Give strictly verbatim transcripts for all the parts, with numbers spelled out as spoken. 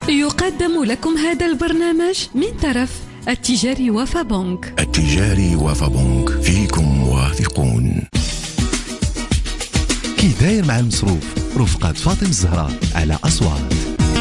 يقدم لكم هذا البرنامج من طرف التجاري وفا بنك. التجاري وفا بنك، فيكم واثقون. كي داير مع المصروف رفقة فاطمة الزهراء على أصوات.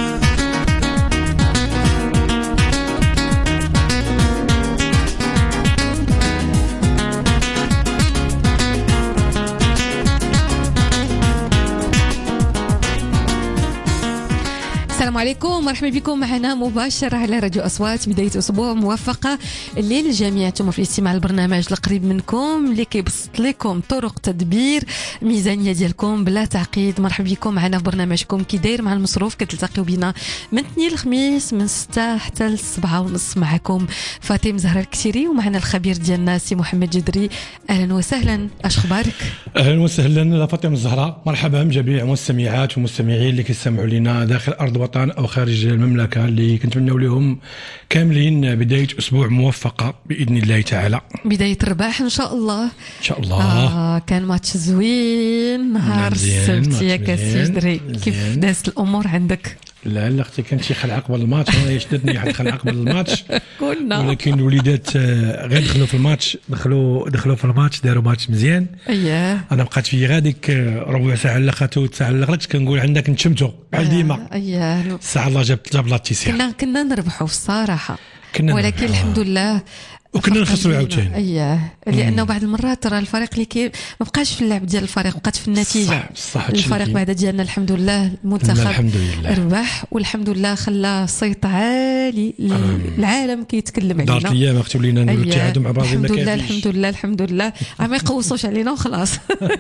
السلام عليكم، مرحبا بكم معنا مباشرة على راديو أصوات. بداية أسبوع موفقة للجميع. انتم في الاستماع البرنامج القريب منكم اللي كيبسط لكم طرق تدبير ميزانية ديالكم بلا تعقيد. مرحبا بكم معنا في برنامجكم كي داير مع المصروف. كتلتقيو بينا من اثنين الخميس من ستة حتى لسبعة ونص. معكم فاطمة زهراء الكسيري ومعنا الخبير ديالنا سي محمد جدري. أهلا وسهلا، اش اخبارك؟ اهلا وسهلا فاطمة الزهراء، مرحبا بجميع المستمعات والمستمعين اللي كيستمعوا لنا داخل ارض الوطن أو خارج المملكة، اللي كنتمنوا لهم كاملين بداية أسبوع موفقة بإذن الله تعالى. بداية رباح إن شاء الله. إن شاء الله. آه كان ماتش زوين نهار السبت ياك السي جدري. كيف دازت الأمور عندك؟ لا لا اختي، كانت شي خلعه قبل الماتش، انا شدتني واحد الخلعه قبل الماتش كلنا، ولكن الوليدات غير دخلوا في الماتش دخلوا دخلوا في الماتش داروا ماتش مزيان. اييه انا بقات في غاديك ربع ساعه لخاتو ساعه لخرجت كنقول عندك نتشمتوا بحال ديما. اييه الساعه الله جاب جاب لاتيسيا. كنا كنا نربحوا في الصراحه، كنا ولكن نربحوا. الحمد لله وكنا نخسروا عاوتاني. اييه لانه بعض المرات ترى الفريق اللي كي ما بقاش في اللعب ديال الفريق، بقات في النتيجه. صح صح. الفريق بعد ديالنا الحمد لله المنتخب الحمد لله ربح، والحمد لله خلى صيت عالي العالم كيتكلم علينا. دارت الايام اختي ولينا نديروا التعادل مع بعض. الحمد لله الحمد لله الحمد لله ما يقوصوش علينا وخلاص.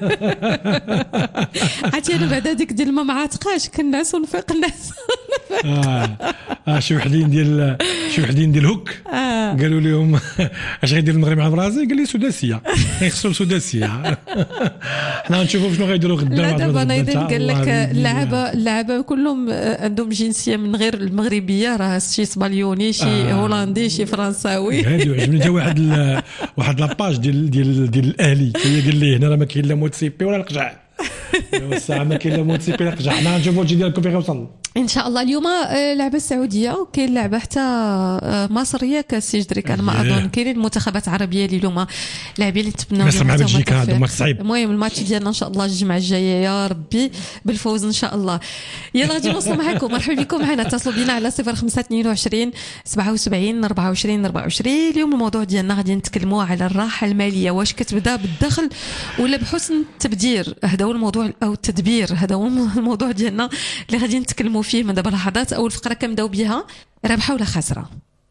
عرفتي انا بعد هذيك ديال ما معاتقاش كناس ونفيق الناس. اه اه شي وحدين ديال شي وحدين ديال هوك آه. قالوا لهم اش غيدير المغرب مع البرازيل؟ قال لي سداسيه، غيخسروا سداسيه. حنا غنشوفوا شنو غيديروا غدا. لا دابا نايضين قال لك اللعابه اللعابه كلهم عندهم جنسيه من غير المغربيه، راه شي اسبانيولي شي آه. هولندي شي فرنساوي. هادي عجبني جا واحد ال... واحد لاباج ديال ديال ديال الاهلي هي قال لي هنا راه ما كاين لا موتسيبي ولا القجع. الساعه ما كاين لا موتسيبي ولا القجع. حنا نشوفوا الجي ديالكم فين غيوصل ان شاء الله. اليوم لعبه السعوديه وكاين لعبه حتى مصر ياك السي جدري، كان ما اظن كاينين المنتخبات العربيه اللي اليوم لاعبين اللي تبناو مصر مع بلجيكا. هذا ماتش صعيب. المهم الماتش ديالنا ان شاء الله الجمعه الجايه يا ربي بالفوز ان شاء الله. يلا غادي نوصل معكم. مرحبا بكم معنا، اتصلوا بنا على صفر خمسة اثنين وعشرين سبعة وسبعين أربعة وعشرين أربعة وعشرين. اليوم الموضوع ديالنا غادي نتكلموا على الراحه الماليه، واش كتبدا بالدخل ولا بحسن التبذير؟ هذا هو الموضوع، او التدبير. هذا هو الموضوع ديالنا اللي غادي نتكلموا فيه من دابا لحظات. أول فقرة كنبداو بها، رابحة ولا خاسرة؟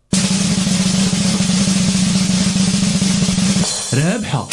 رابحة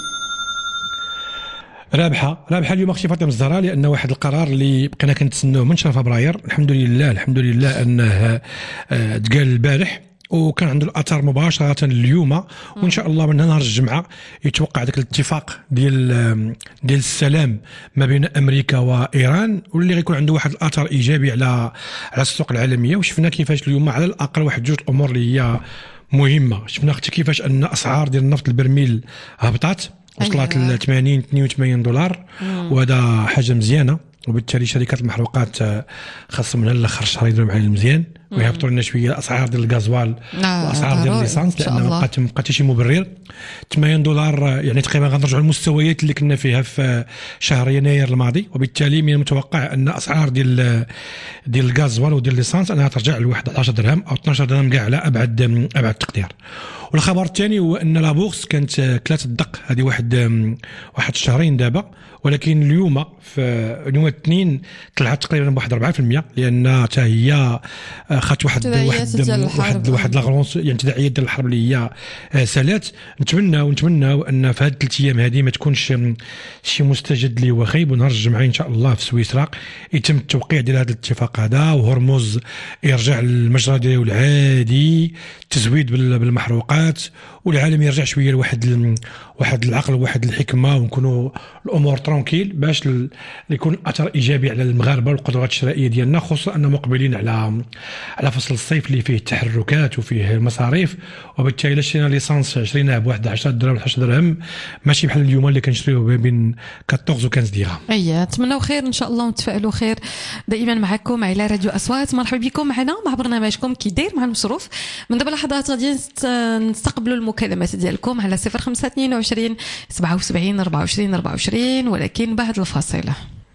رابحه رابحه اليوم اختي فاطمه الزهراء، لان واحد القرار اللي بقينا كنتسنوه من شهر فبراير الحمد لله الحمد لله انه تقال البارح وكان عنده الاثار مباشره اليوم. وان شاء الله من نهار الجمعه يتوقع ذاك الاتفاق ديال ديال السلام ما بين امريكا وايران، واللي غيكون عنده واحد الاثر ايجابي على على السوق العالميه. وشفنا كيفاش اليوم على الاقل واحد جوج الامور اللي هي مهمه. شفنا اختي كيفاش ان اسعار ديال النفط البرميل هبطات وصلت ل ثمانين اثنين وثمانين دولار، وهذا حاجه مزيانه. وبالتالي شركات المحروقات خاصهم من الاخر الشهر يديروا معايا مزيان ويهبطوا لنا شويه الاسعار ديال الغازوال آه واسعار ديال الليسانس، لان ما بقات ما بقات شي مبرر. ثمانين دولار يعني تقريبا غنرجعوا للمستويات اللي كنا فيها في شهر يناير الماضي. وبالتالي من المتوقع ان اسعار ديال ديال الغازوال وديال الليسانس انها ترجع لواحد اثنا عشر درهم او اثنا عشر درهم كاع على ابعد ابعد تقدير. والخبر الثاني هو ان لابورس كانت ثلاثه الدق هذه واحد واحد الشهرين دابا، ولكن اليوم في اليوم الاثنين طلعت تقريبا بواحد أربعة بالمئة، لان حتى هي خدت واحد واحد واحد واحد لاغرونس يعني تداعيات ديال الحرب اللي هي سالات. نتمنى ونتمنى ان في هذه الثلاث ايام هذه ما تكونش شي مستجد اللي هو خايب، ونهار الجمعه ان شاء الله في سويسرا يتم التوقيع ديال هذا الاتفاق هذا، وهرمز يرجع للمجرى ديالو العادي، تزويد بالمحروقات، والعالم يرجع شويه لواحد واحد العقل وواحد الحكمه ونكونوا الامور ترونكيل باش ل... يكون اثر ايجابي على المغاربه والقدرات الشرائيه ديالنا، خصوصا ان مقبلين على على فصل الصيف اللي فيه التحركات وفيه المصاريف، وبالتالي الا شرينا ليسانس شريناه بواحد عشرة درهم ولا عشرة درهم ماشي بحال اليوم اللي كنشريوه بين أربعطاش و خمسطاش درهم. اي نتمنوا خير ان شاء الله ونتفائلوا خير دائما معكم على راديو اصوات. مرحبا بكم معنا مع برنامجكم كي داير مع المصروف. من دابا لحظات غادي نستقبلوا المكالمات ديالكم على صفر خمسة اثنين وعشرين سبعة وسبعين أربعة وعشرين أربعة وعشرين، ولكن بعد الفاصله.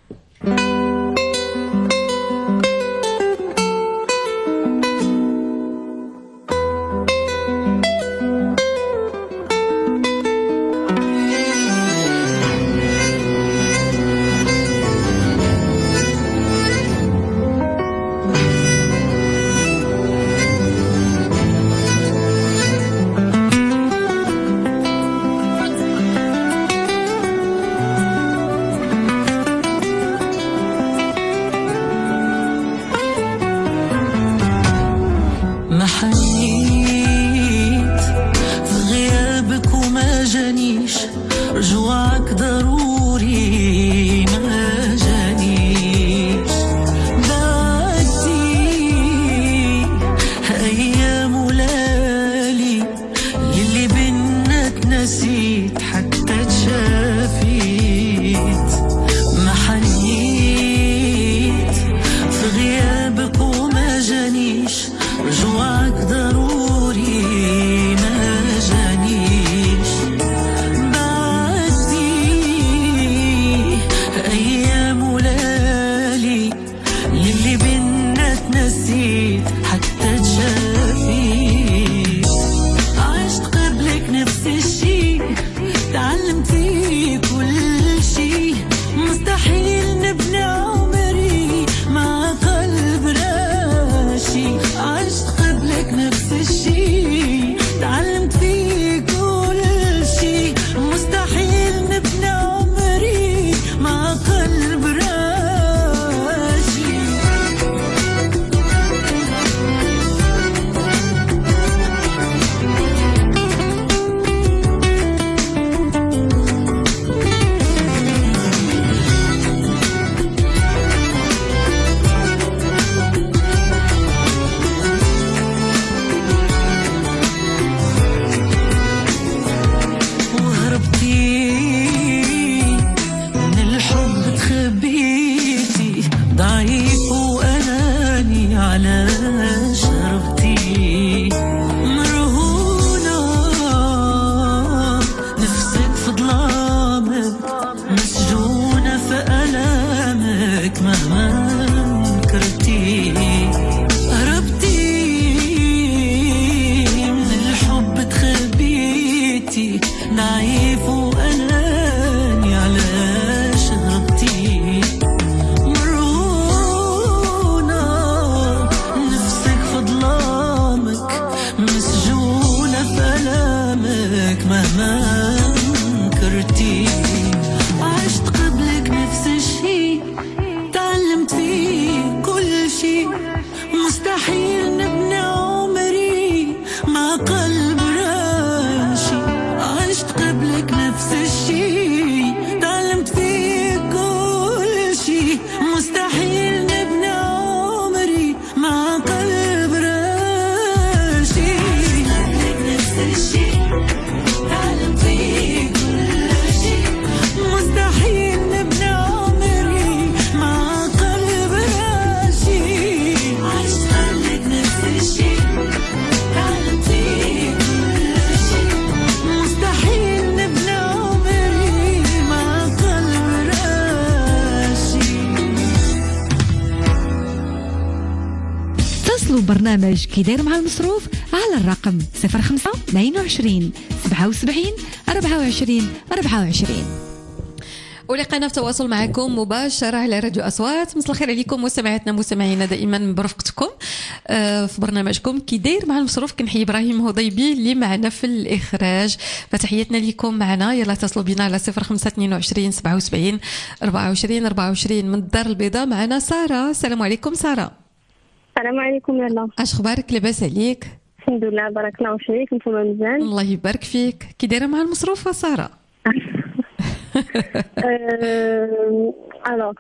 برنامج كي داير مع المصروف على الرقم صفر خمسة اثنين وعشرين سبعة وسبعين أربعة وعشرين أربعة وعشرين. ولقينا في تواصل معكم مباشرة على راديو أصوات. مساء الخير عليكم مستمعاتنا مستمعينا دائما برفقتكم في برنامجكم كي داير مع المصروف. كنحيي إبراهيم هضيبي اللي معنا في الإخراج، فتحياتنا لكم معنا. يلا اتصلوا بنا على صفر خمسة اثنين وعشرين سبعة وسبعين أربعة وعشرين أربعة وعشرين. من الدار البيضاء معنا سارة. السلام عليكم سارة. السلام عليكم يلا. اش اخبارك؟ لاباس عليك؟ الحمد لله بارك الله فيك. نتوما مزيان؟ الله يبارك فيك. كي دايره مع المصروف ساره؟ الوغ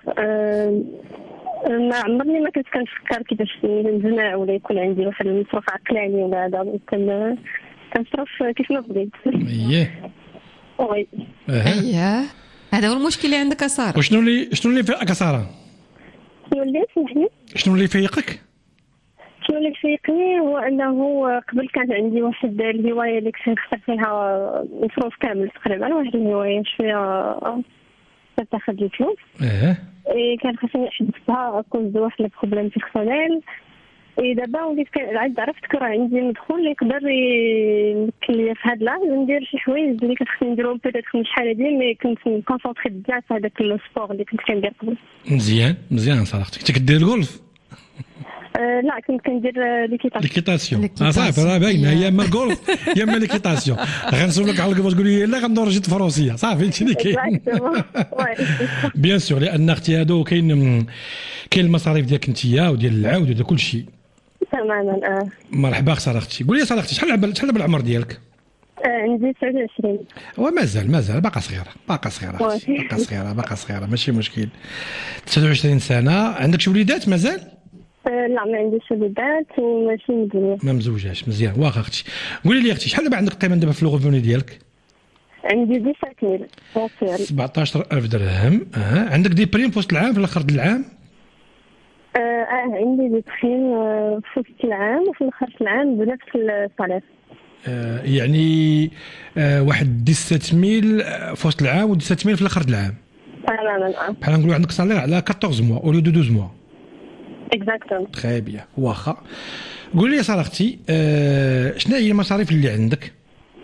ما عمرني ما كنت كنفكر كيفاش نجمع ولا يكون عندي واحد المصروف عقلاني ولا هذا، كان كنصرف كيف ما بغيت. اييه وي اييه هذا هو المشكل اللي عندك ساره. وشنو اللي شنو اللي فيقك ساره؟ شنو اللي سمحني شنو اللي فيقك؟ شنو اللي فيقني هو انه قبل كانت عندي واحد الهوايه اللي كنت نخسر فيها مصروف كامل تقريبا، واحد الهوايه شويه تاخذ لي فلوس. اه اي كان خصني نحبسها اكون واحد البروبليم بيرسونيل. اي دابا وليت كنعد عرفت كرا عندي مدخول اللي يقدر يمكن لي في هاد لاج ندير شي حوايج اللي كنت خصني نديرهم بيتيت من شحال هادي، مي كنت كونسونطري بزاف في هذاك السبور اللي كنت كندير قبل. مزيان مزيان صراحتك. كنت كدير الغولف؟ أه لا كنت كندير ليكيتاسيون. ليكيتاسيون اه صافي راه باينه هي اما الغولف يا اما ليكيتاسيون. غنسولك على القبر تقول لي لا غندور جيت فرنسيه صافي هادشي اللي كاين. بيان سور لان اختي هادو كاين كاين المصاريف ديالك انتيا وديال العاود وديال كل شيء. تماما اه مرحبا ساره اختي. قولي لي ساره اختي شحال شحال العمر ديالك؟ عندي تسعة وعشرين. ومازال مازال باقا صغيره باقا صغيره باقا صغيره باقا صغيره ماشي مشكل. تسعة وعشرين سنه. عندك شي وليدات مازال؟ لا ما عنديش وليدات وماشي مزوجه. ما مزوجاش مزيان. واخا اختي قولي لي اختي شحال دابا عندك قيمه دابا في الغوفوني ديالك؟ عندي سبعة آلاف سبعطاش ألف درهم. اه عندك دي بريم في وسط العام في الاخر ديال العام؟ اه, آه عندي دي بريم في وسط العام وفي الاخر العام بنفس الصالير. آه يعني آه واحد سبعطاش ألف في وسط العام و سبعطاش ألف في الاخر ديال العام. تماما. بحال نقولوا عندك صالير على أربعطاش موا او لو دو اثنا عشر موا. اكزاكتومون. تري بيان. واخا قولي لي ساره اختي آه شنو هي المصاريف اللي عندك؟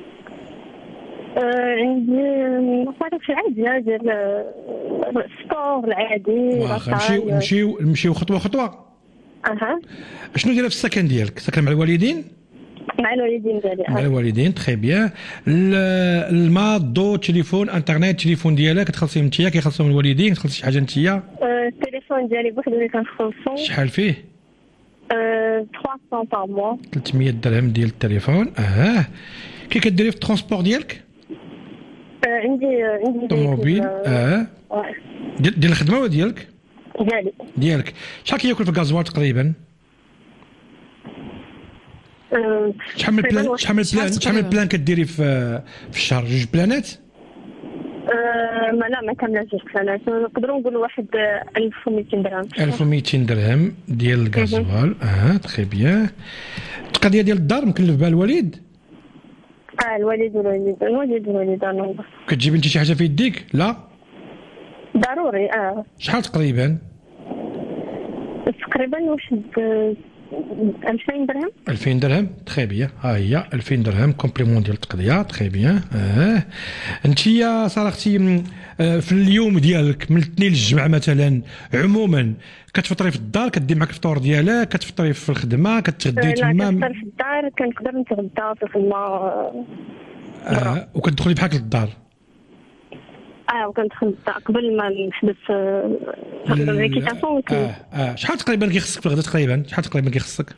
آه عندي مصاريف العاديه ديال السبور العادي. واخا نمشيو نمشيو نمشيو خطوه خطوه. اها شنو دايره في السكن ديالك؟ ساكنه مع الوالدين؟ مع الوالدين ديالي. مع الوالدين تري بيان. الماء الضو التليفون انترنت التليفون ديالك كتخلصيه انتيا كيخلصهم الوالدين؟ كتخلصي شي حاجه انتيا؟ التليفون ديالي بوحدو اللي كنخلصو. شحال فيه؟ ثلاثمية باغ موا. ثلاثمية درهم ديال التليفون. اه كي كديري في الترونسبور ديالك؟ عندي عندي طوموبيل. اه ديال الخدمه ولا ديالك؟ ديالي ديالك. شحال كياكل في الغازوال تقريبا؟ شحال من بلان شحال من بلان شحال من بلان كديري في في الشهر؟ جوج بلانات؟ أه ما لا ما كاملاش جوج بلانات. نقدروا نقولوا واحد ألف ومئتين درهم. ألف ومئتين درهم ديال الغازوال. اه تري بيان. القضيه ديال الدار مكلف بها الوالد؟ اه الوالد والوالد الوالد والوالده. كتجيب انت شي حاجه في يديك؟ لا ضروري. اه شحال تقريبا؟ تقريبا واحد ألفين درهم. ألفين درهم تري بيان. ها هي ألفين درهم كومبليمون ديال التقضيه. تري بيان. اه انت يا ساره اختي في اليوم ديالك من الاثنين للجمعه مثلا عموما كتفطري في الدار كدير معك الفطور ديالك كتفطري في الخدمه كتغدي تما؟ لا كنفطر في الدار كنقدر نتغدى في الخدمه. اه وكتدخلي بحال للدار؟ اه وكندخل قبل ما نحبس الريكيتاسيون. اه اه شحال تقريبا كيخصك في الغدا؟ تقريبا شحال تقريبا كيخصك؟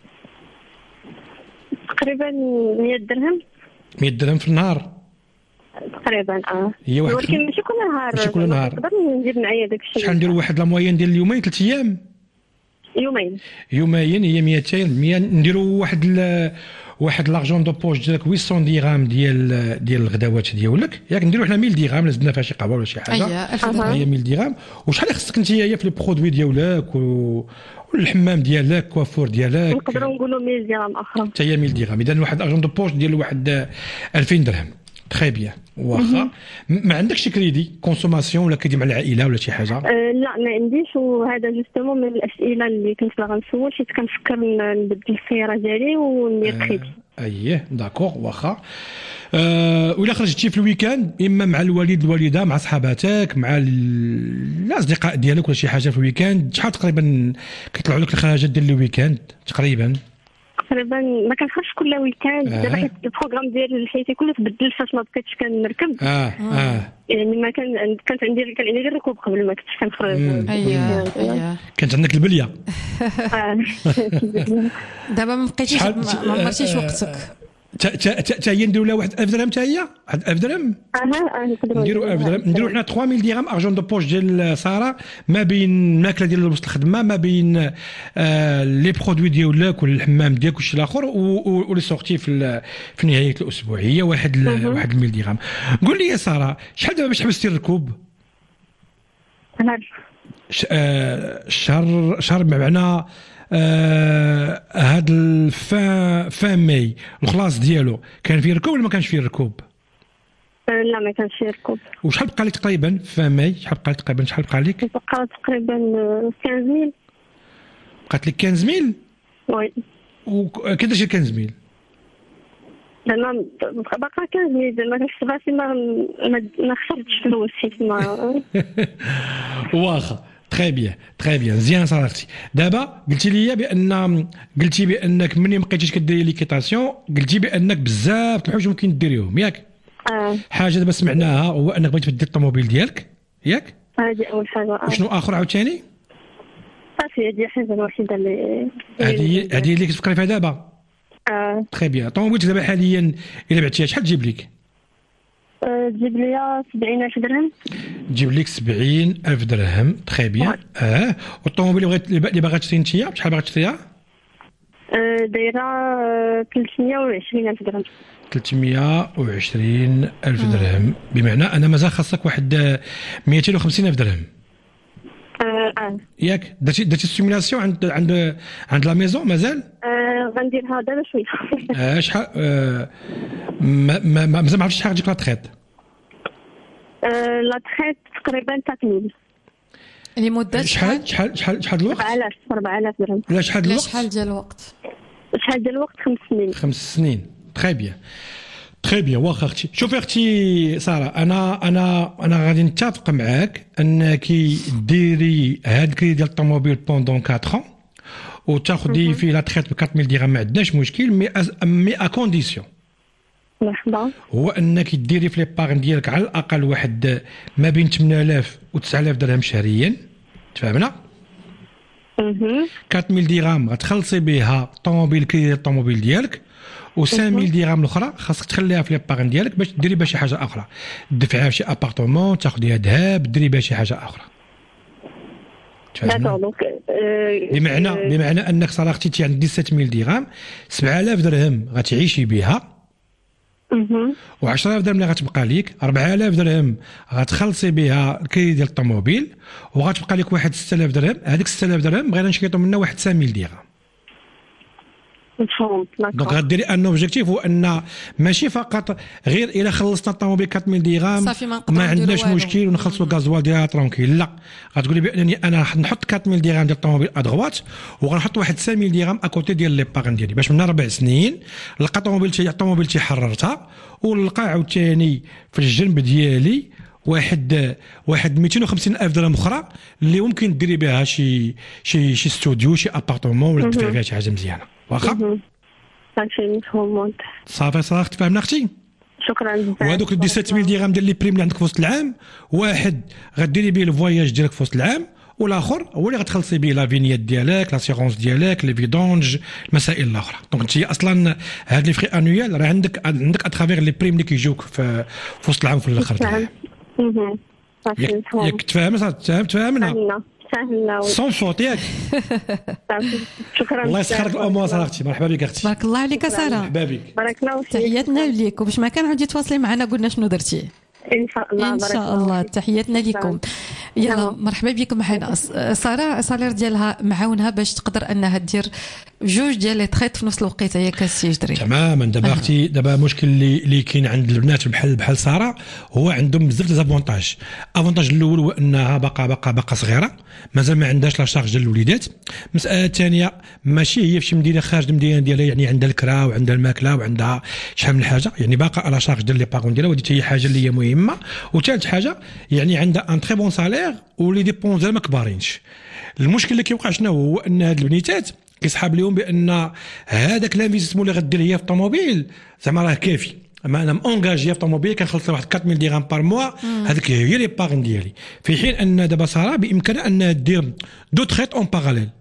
تقريبا مية درهم. مية درهم في النهار تقريبا. اه هي واحد ولكن ماشي كل نهار. ماشي كل نهار. نقدر نجيب معايا داك الشيء. شحال نديروا واحد لا موين ديال اليومين ثلاث ايام؟ يومين. يومين هي مئتين. مية نديروا واحد ل... واحد لارجون دو بوش ديالك ثمانمية درهم ديال ديال الغداوات ديالك ياك نديروا حنا مية درهم لازمنا فيها شي قهوه ولا شي حاجه. هي مية درهم. وشحال خصك انت هي في لي برودوي ديالك و... والحمام ديالك كوافور ديالك؟ نقدروا نقولوا مية درهم اخرى. حتى هي مية درهم. اذا واحد ارجون دو بوش ديال واحد ألفين درهم. تري بيان. واخا ما عندكش كريدي كونسوماسيون ولا كريدي مع العائله ولا شي حاجه؟ أه لا ما عنديش. وهذا جوستومون من الاسئله اللي كنت باغا نسول حيت كنفكر نبدل السياره ديالي وندير كريدي. أه اييه داكوغ. واخا أه ولا خرجتي في الويكاند اما مع الوالد الوالده مع صحاباتك مع الاصدقاء ديالك ولا شي حاجه في الويكاند شحال تقريبا كيطلعوا لك الخرجات ديال الويكاند تقريبا؟ تقريبا ما كنخرجش كل ويكاند. دابا حيت البروغرام ديال حياتي كله تبدل فاش ما بقيتش كنركب. اه اه يعني ما كان كانت عندي كان عندي غير ركوب قبل ما كنتش كنخرج. اييه اييه كانت عندك البليه. اه دابا ما بقيتيش ما عمرتيش وقتك. تا هي نديروا لها واحد ألف درهم، تا هي واحد ألف درهم. اها نقدروا نديروا ألف درهم، نديروا حنا ثلاثة آلاف درهم ارجون دو بوش ديال ساره، ما بين الماكله ديال وسط الخدمه، ما بين آه لي برودوي ديالك والحمام ديالك والشيء الاخر، ولي سورتي في في نهايه الاسبوع، هي واحد ال واحد ألف درهم. قول لي يا ساره، شحال دابا باش حبستي الركوب؟ آه شهر شهر بمعنى آه هاد الفان فان ماي الخلاص ديالو كان فيه ركوب ولا ما كانش فيه ركوب؟ لا ما كانش فيه ركوب. وشحال بقى لك تقريبا فان ماي؟ شحال بقى لك تقريبا؟ شحال بقى لك؟ بقى تقريبا خمسة عشر. بقات لك خمسة عشر؟ وي. وكيفاش خمسة عشر؟ زعما باقا خمسة عشر، ما كنتش بغيتي ما ما خسرتش فلوس حيت ما واخا. تري بيان تري بيان مزيان صراحتي. دابا قلتي لي بان قلتي بانك ملي ما بقيتيش كديري ليكيتاسيون، قلتي بانك بزاف د الحوايج ممكن ديريهم، ياك؟ اه حاجه دابا سمعناها هو انك بغيتي تبدل الطوموبيل ديالك، ياك؟ هذه اول حاجه. آه. وشنو اخر عاوتاني؟ صافي هذه الحاجه الوحيده اللي هذه هذه اللي كتفكري فيها دابا. اه تري بيان. الطوموبيل دابا حاليا الا بعتيها شحال تجيب لك؟ تجيب لي سبعين ألف درهم. تجيب لك سبعين ألف درهم. تري بيان. اه والطوموبيل اللي بغيت اللي باغا تشري انت شحال باغا تشريها؟ آه دايره ثلاثمية وعشرين ألف درهم. ثلاثمية وعشرين ألف درهم، بمعنى أنا مازال خاصك واحد مئتين وخمسين ألف درهم. اه اه ياك؟ درتي درتي السيمولاسيون عند عند عند لا ميزون مازال؟ اه غنديرها دابا شويه. اه شحال آه ما ما مازال ما عرفتش شحال غتجيك لا تخيط؟ آه لا تخيط تقريبا ثلاثة آلاف. لمده شحال شحال شحال شحال الوقت؟ أربعة آلاف أربعة آلاف درهم. لا شحال الوقت؟ شحال ديال الوقت؟ شحال ديال الوقت؟ خمس سنين. خمس سنين. تري بيان تري بيان. واخا اختي، شوفي اختي ساره، انا انا انا غادي نتفق معاك انك ديري هاد الكريدي ديال الطوموبيل بوندون أربعة ans وتاخدي فيه لا تخيط ب أربعة آلاف درهم، ما عندناش مشكل، مي مي ا كونديسيون مرحبا هو انك ديري في لي باغن ديالك على الاقل واحد ما بين ثمانية آلاف و تسعة آلاف درهم شهريا. تفهمنا؟ اها أربعة آلاف درهم غتخلصي بها الطوموبيل كريدي ديال الطوموبيل ديالك، و خمسة آلاف درهم الاخرى خاصك تخليها في لي باغن ديالك باش ديري بها شي حاجه اخرى، دفعها في شي ابارطومون، تاخديها ذهب، ديري بها شي حاجه اخرى. داكور دونك بمعنى بمعنى انك صراحتي تي عندك سبعة آلاف درهم، سبعة آلاف درهم غتعيشي بها، اها و عشرة آلاف درهم اللي غتبقى ليك، أربعة آلاف درهم غتخلصي بها الكريدي ديال الطوموبيل، وغتبقى لك واحد ستة آلاف درهم. هذيك ستة آلاف درهم بغينا نشكيطوا منها واحد خمسة آلاف درهم. مفهوم. دونك غديري ان اوبجيكتيف هو ان ماشي فقط غير الى خلصنا الطوموبيل أربعة آلاف درهم ما, ما عندناش مشكل ونخلصوا الغازوال ديالها ترونكيل، لا، غتقولي بانني انا راح نحط أربعة آلاف درهم ديال الطوموبيل ادغوات، وغنحط واحد خمسة آلاف درهم اكوتي ديال لي باغن ديالي، باش من اربع سنين نلقى الطوموبيل تاعي الطوموبيل تاعي حررتها، ونلقى عاوتاني في الجنب ديالي واحد واحد مئتين وخمسين ألف درهم اخرى اللي ممكن ديري بها شي شي شي ستوديو، شي ابارطومون، ولا تدفع فيها شي حاجه مزيانه. واخا صافي مفهوم. صافي صافي تفهمنا اختي؟ شكرا بزاف. وهذوك سبعة آلاف درهم ديال لي بريم اللي عندك في وسط العام، واحد غديري به الفواياج ديالك في وسط العام، والاخر هو اللي غتخلصي به لا فينيات ديالك، لاسيغونس ديالك، لي فيدونج، المسائل الاخرى. دونك انت اصلا هاد لي فري انويال راه عندك عندك اترافير لي بريم اللي كيجيوك في وسط العام وفي الاخر تاع العام. اها صافي مفهوم. ياك تفاهمنا تفاهمنا سهلنا سون فوت ياك. شكرا. الله يسخرك الامور صراحتي. مرحبا بك اختي. بارك الله عليك ساره. مرحبا بك. بارك الله فيك. تحياتنا ليك، وباش ما كان عاودي تواصلي معنا قلنا شنو درتي. ان شاء الله. ان شاء الله. تحياتنا لكم. يلا مرحبا بكم معنا. ساره الصالير ديالها معاونها باش تقدر انها دير جوج ديال لي تريت في نفس الوقيته، هي كالسيجدري. تماما. دابا اختي دابا المشكل اللي اللي كاين عند البنات بحال بحال ساره هو عندهم بزاف د زافونتاج. افونتاج الاول هو انها باقا باقا باقا صغيره، مازال ما عندهاش لا شارج ديال الوليدات. المساله الثانيه ماشي هي في شي مدينه خارج المدينه ديالها، يعني عندها الكرا وعندها الماكله وعندها شحال من حاجه، يعني باقا على شارج ديال لي باغون ديالها، ودي هي حاجه اللي هي مهمه. وثالث حاجه يعني عندها ان تري بون سالير ولي ديبونس ديالها ما كبارينش. المشكل اللي كيوقع شنو هو ان هاد البنيتات كيسحاب لهم بان هذاك لانفيستمون اللي غدير هي في الطوموبيل زعما راه كافي، اما انا مونجاجي في الطوموبيل كنخلص واحد أربعة آلاف درهم بار موا، هذيك هي لي باغن ديالي. في حين ان دابا صراحه بامكانها انها دير دو تريت اون باراليل،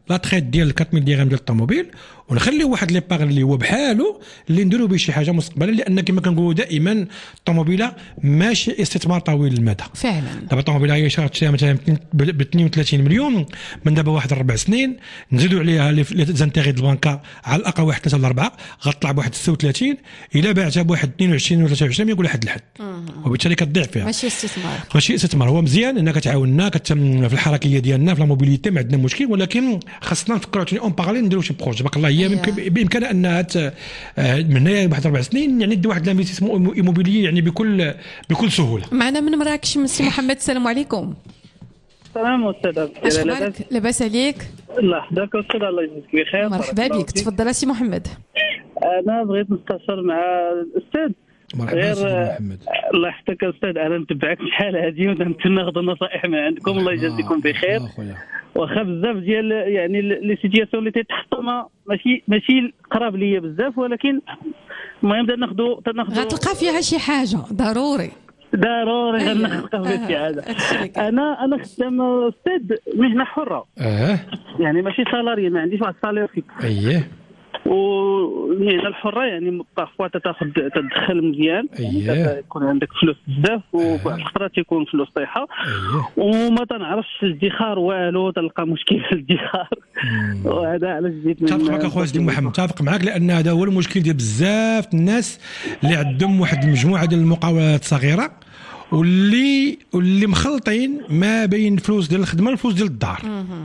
لا تريت ديال أربعمية درهم ديال الطوموبيل ونخليو واحد ليباغ اللي هو بحاله اللي نديرو به شي حاجه مستقبلا، لان كما كنقولوا دائما الطوموبيله ماشي استثمار طويل المدى. فعلا دابا الطوموبيله هي شرات تشريها مثلا ب اثنين وثلاثين مليون، من دابا واحد ربع سنين نزيدوا عليها لي زانتيغي دو البنكه على الاقل واحد ثلاثة ولا أربعة، غتطلع بواحد ستة وثلاثين، الا بعتها بواحد اثنين وعشرين ولا ثلاثة وعشرين يقول لحد الحد، وبالتالي كتضيع فيها. ماشي استثمار، ماشي استثمار. هو مزيان انك تعاوننا في الحركيه ديالنا في لا موبيليتي، ما عندنا مشكل، ولكن خاصنا نفكروا عاوتاني اون باراليل نديروا شي بروجي. بارك الله هي بامكان انها من هنا بواحد اربع سنين يعني دي واحد لانفيستيسمون ايموبيلي يعني بكل بكل سهوله. معنا من مراكش سي محمد، السلام عليكم. السلام استاذ. اش اخبارك؟ لاباس عليك؟ الله يحفظك استاذ، الله يجزيك بخير. مرحبا بك، تفضل سي محمد. انا بغيت نستفسر مع الاستاذ. مرحبا سي محمد. الله يحفظك استاذ، انا نتبعك شحال هذه ونتناخذ النصائح من عندكم، الله يجزيكم بخير. واخا بزاف ديال يعني لي سيتياسيون اللي تيتحطوا ماشي ماشي قراب ليا بزاف، ولكن المهم تناخذوا تناخذوا غتلقى فيها شي حاجه ضروري ضروري غنلقى فيها شي حاجه. انا انا خدام استاذ مهنه حره، اه يعني ماشي سالاري، ما عنديش واحد السالير فيكس. اييه. والمهنه الحره يعني بارفوا تاخذ تدخل مزيان، اييه، يكون عندك فلوس بزاف وبعض الفترات يكون فلوس طايحه. اييه. وما تنعرفش الادخار والو، تلقى مشكل في الادخار. وهذا علاش جيت. متفق معك اخويا سيدي محمد، متفق معك، لان هذا هو المشكل ديال بزاف الناس اللي عندهم واحد المجموعه ديال المقاولات صغيره واللي واللي مخلطين ما بين الفلوس ديال الخدمه والفلوس ديال الدار.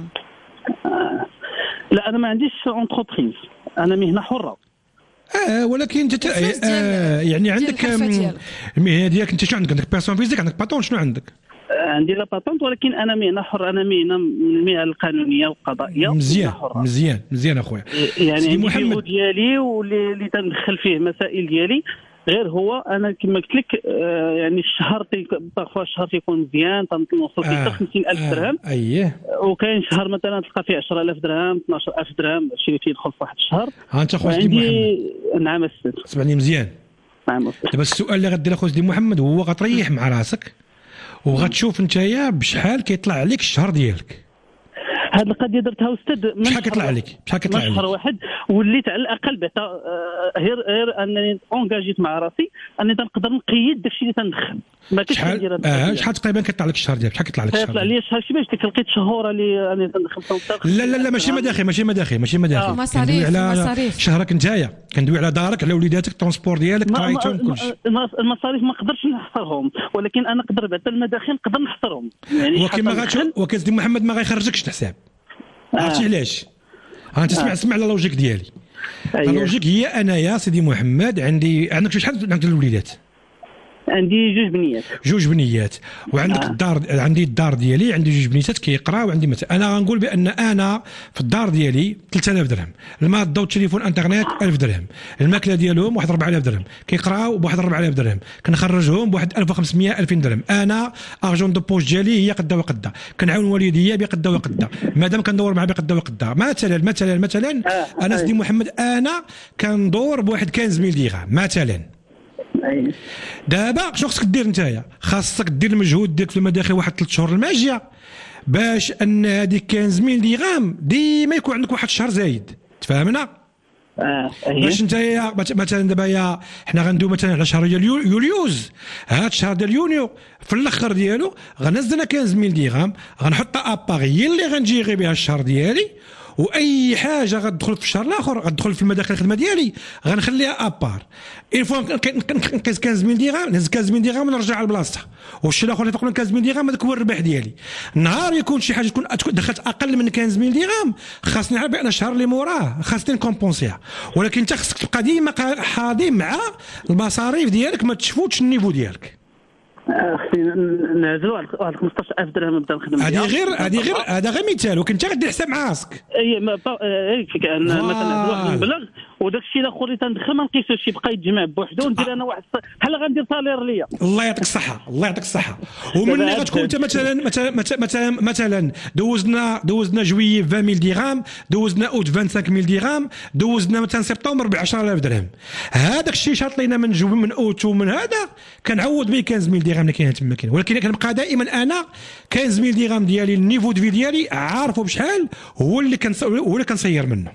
لا انا ما عنديش اونتربريز، انا مهنه حره. اه ولكن انت آه يعني عندك المهنه ديالك انت شنو عندك؟ عندك بيرسون فيزيك، عندك باتون، شنو عندك؟ عندي لا باتونت، ولكن انا مهنه حره، انا مهنه من المهن القانونيه والقضائيه. مزيان مزيان مزيان اخويا. يعني عندي محمد ديالي واللي اللي تندخل فيه مسائل ديالي. غير هو انا كما قلت لك آه يعني الشهر بارفوا الشهر تيكون مزيان، تنوصل فيه حتى خمسين ألف درهم. آه. اييه. وكاين شهر مثلا تلقى فيه عشرة آلاف درهم، اثناش ألف درهم، هادشي اللي تيدخل في واحد الشهر. ها انت خويا سيدي محمد. نعم استاذ. سمعني مزيان. نعم استاذ. دابا السؤال اللي غدير اخويا سيدي محمد هو غتريح مع راسك وغتشوف نتايا بشحال كيطلع عليك الشهر ديالك. هاد القضيه درتها استاذ من شحال كيطلع عليك؟ شحال كيطلع عليك؟ شهر واحد وليت على الاقل بعدا غير غير انني اونجاجيت مع راسي اني تنقدر نقيد داكشي اللي تندخل. ما كاينش شحال اه شحال تقريبا كيطلع لك الشهر ديالك؟ شحال كيطلع لك الشهر؟ كيطلع لي الشهر شي باش لقيت شهور اللي اني تندخل. لا لا لا ماشي مداخل ماشي مداخل ماشي مداخل. مصاريف مصاريف شهرك نتايا، كندوي على دارك، على وليداتك، الترونسبور ديالك، كرايتهم، كلشي. المصاريف ما نقدرش نحصرهم، ولكن انا نقدر بعدا المداخل نقدر نحصرهم. يعني وكما غاتشوف وكاين سيدي محمد ما غيخرجكش الحساب. عرفتي علاش؟ ها تسمع تسمع على اللوجيك ديالي. اللوجيك هي انايا سيدي محمد عندي عندك شحال عندك الوليدات؟ عندي جوج بنيات. جوج بنيات وعندك آه. الدار، عندي الدار ديالي عندي جوج بنيتات كيقراو، وعندي مثلا انا غنقول بان انا في الدار ديالي ثلاثة آلاف درهم، الماء الضوء التليفون انترنت ألف درهم، الماكله ديالهم واحد أربعة آلاف درهم، كيقراو بواحد أربعة آلاف درهم، كنخرجهم بواحد ألف وخمسمية ألفين درهم. انا ارجون دو بوش ديالي هي قدا وقدا، كنعاون والديا بقدا وقدا، مادام كندور معاه بقدا وقدا. مثلا مثلا مثلا آه. انا سيدي محمد انا كندور بواحد خمسة ميل درهم مثلا. دابا شنو خصك دير نتايا؟ خاصك دير المجهود ديالك في المداخل واحد ثلاث شهور الماجيه باش ان هذيك خمسة ميل درهم ديما يكون عندك واحد الشهر زايد. تفهمنا؟ اه باش نتايا مثلا دابا يا حنا غندوي مثلا على شهر ديال يوليوز، هذا الشهر ديال يونيو في الاخر ديالو غنزل خمسة ميل درهم، غنحط اباغ هي اللي غنجيغي بها الشهر ديالي، واي حاجه غتدخل في الشهر الاخر غتدخل في المداخل الخدمه ديالي غنخليها ابار. اون فوا نقيس خمسة ميل درهم نهز خمسة ميل درهم ونرجع لبلاصتها، والشيء الاخر اللي فوق من خمسة ميل درهم هذاك هو الربح ديالي. نهار يكون شي حاجه تكون دخلت اقل من خمسة ميل درهم خاصني نعرف بان الشهر اللي موراه خاصني نكومبونسيها، ولكن انت خصك تبقى ديما حاضي مع المصاريف ديالك ما تشفوتش النيفو ديالك. خصني نعزلوا واحد خمسطاش ألف درهم نبدا نخدم بها. هذه غير هذه غير هذا غير مثال، وكنت غدير حساب مع راسك. اي ما هيك مثلا واحد المبلغ وداك الشيء الاخر اللي تندخل ما نقيسوش يبقى يتجمع بوحدو وندير انا واحد بحال غندير صالير ليا. الله يعطيك الصحه الله يعطيك الصحه. ومني غتكون انت مثلا مثلا مثلا دوزنا دوزنا جويي عشرين ألف درهم، دوزنا اوت خمسة وعشرين ألف درهم، دوزنا مثلا سبتمبر ب عشرة آلاف درهم. هذاك الشيء شاط لينا من جو من اوت ومن هذا كنعوض به خمسة عشر ألف درهم اللي كاين تما كاين، ولكن كنبقى دائما انا خمسة عشر ألف درهم ديالي النيفو دو في ديالي عارفه بشحال هو اللي كنص... هو اللي كنصير منه.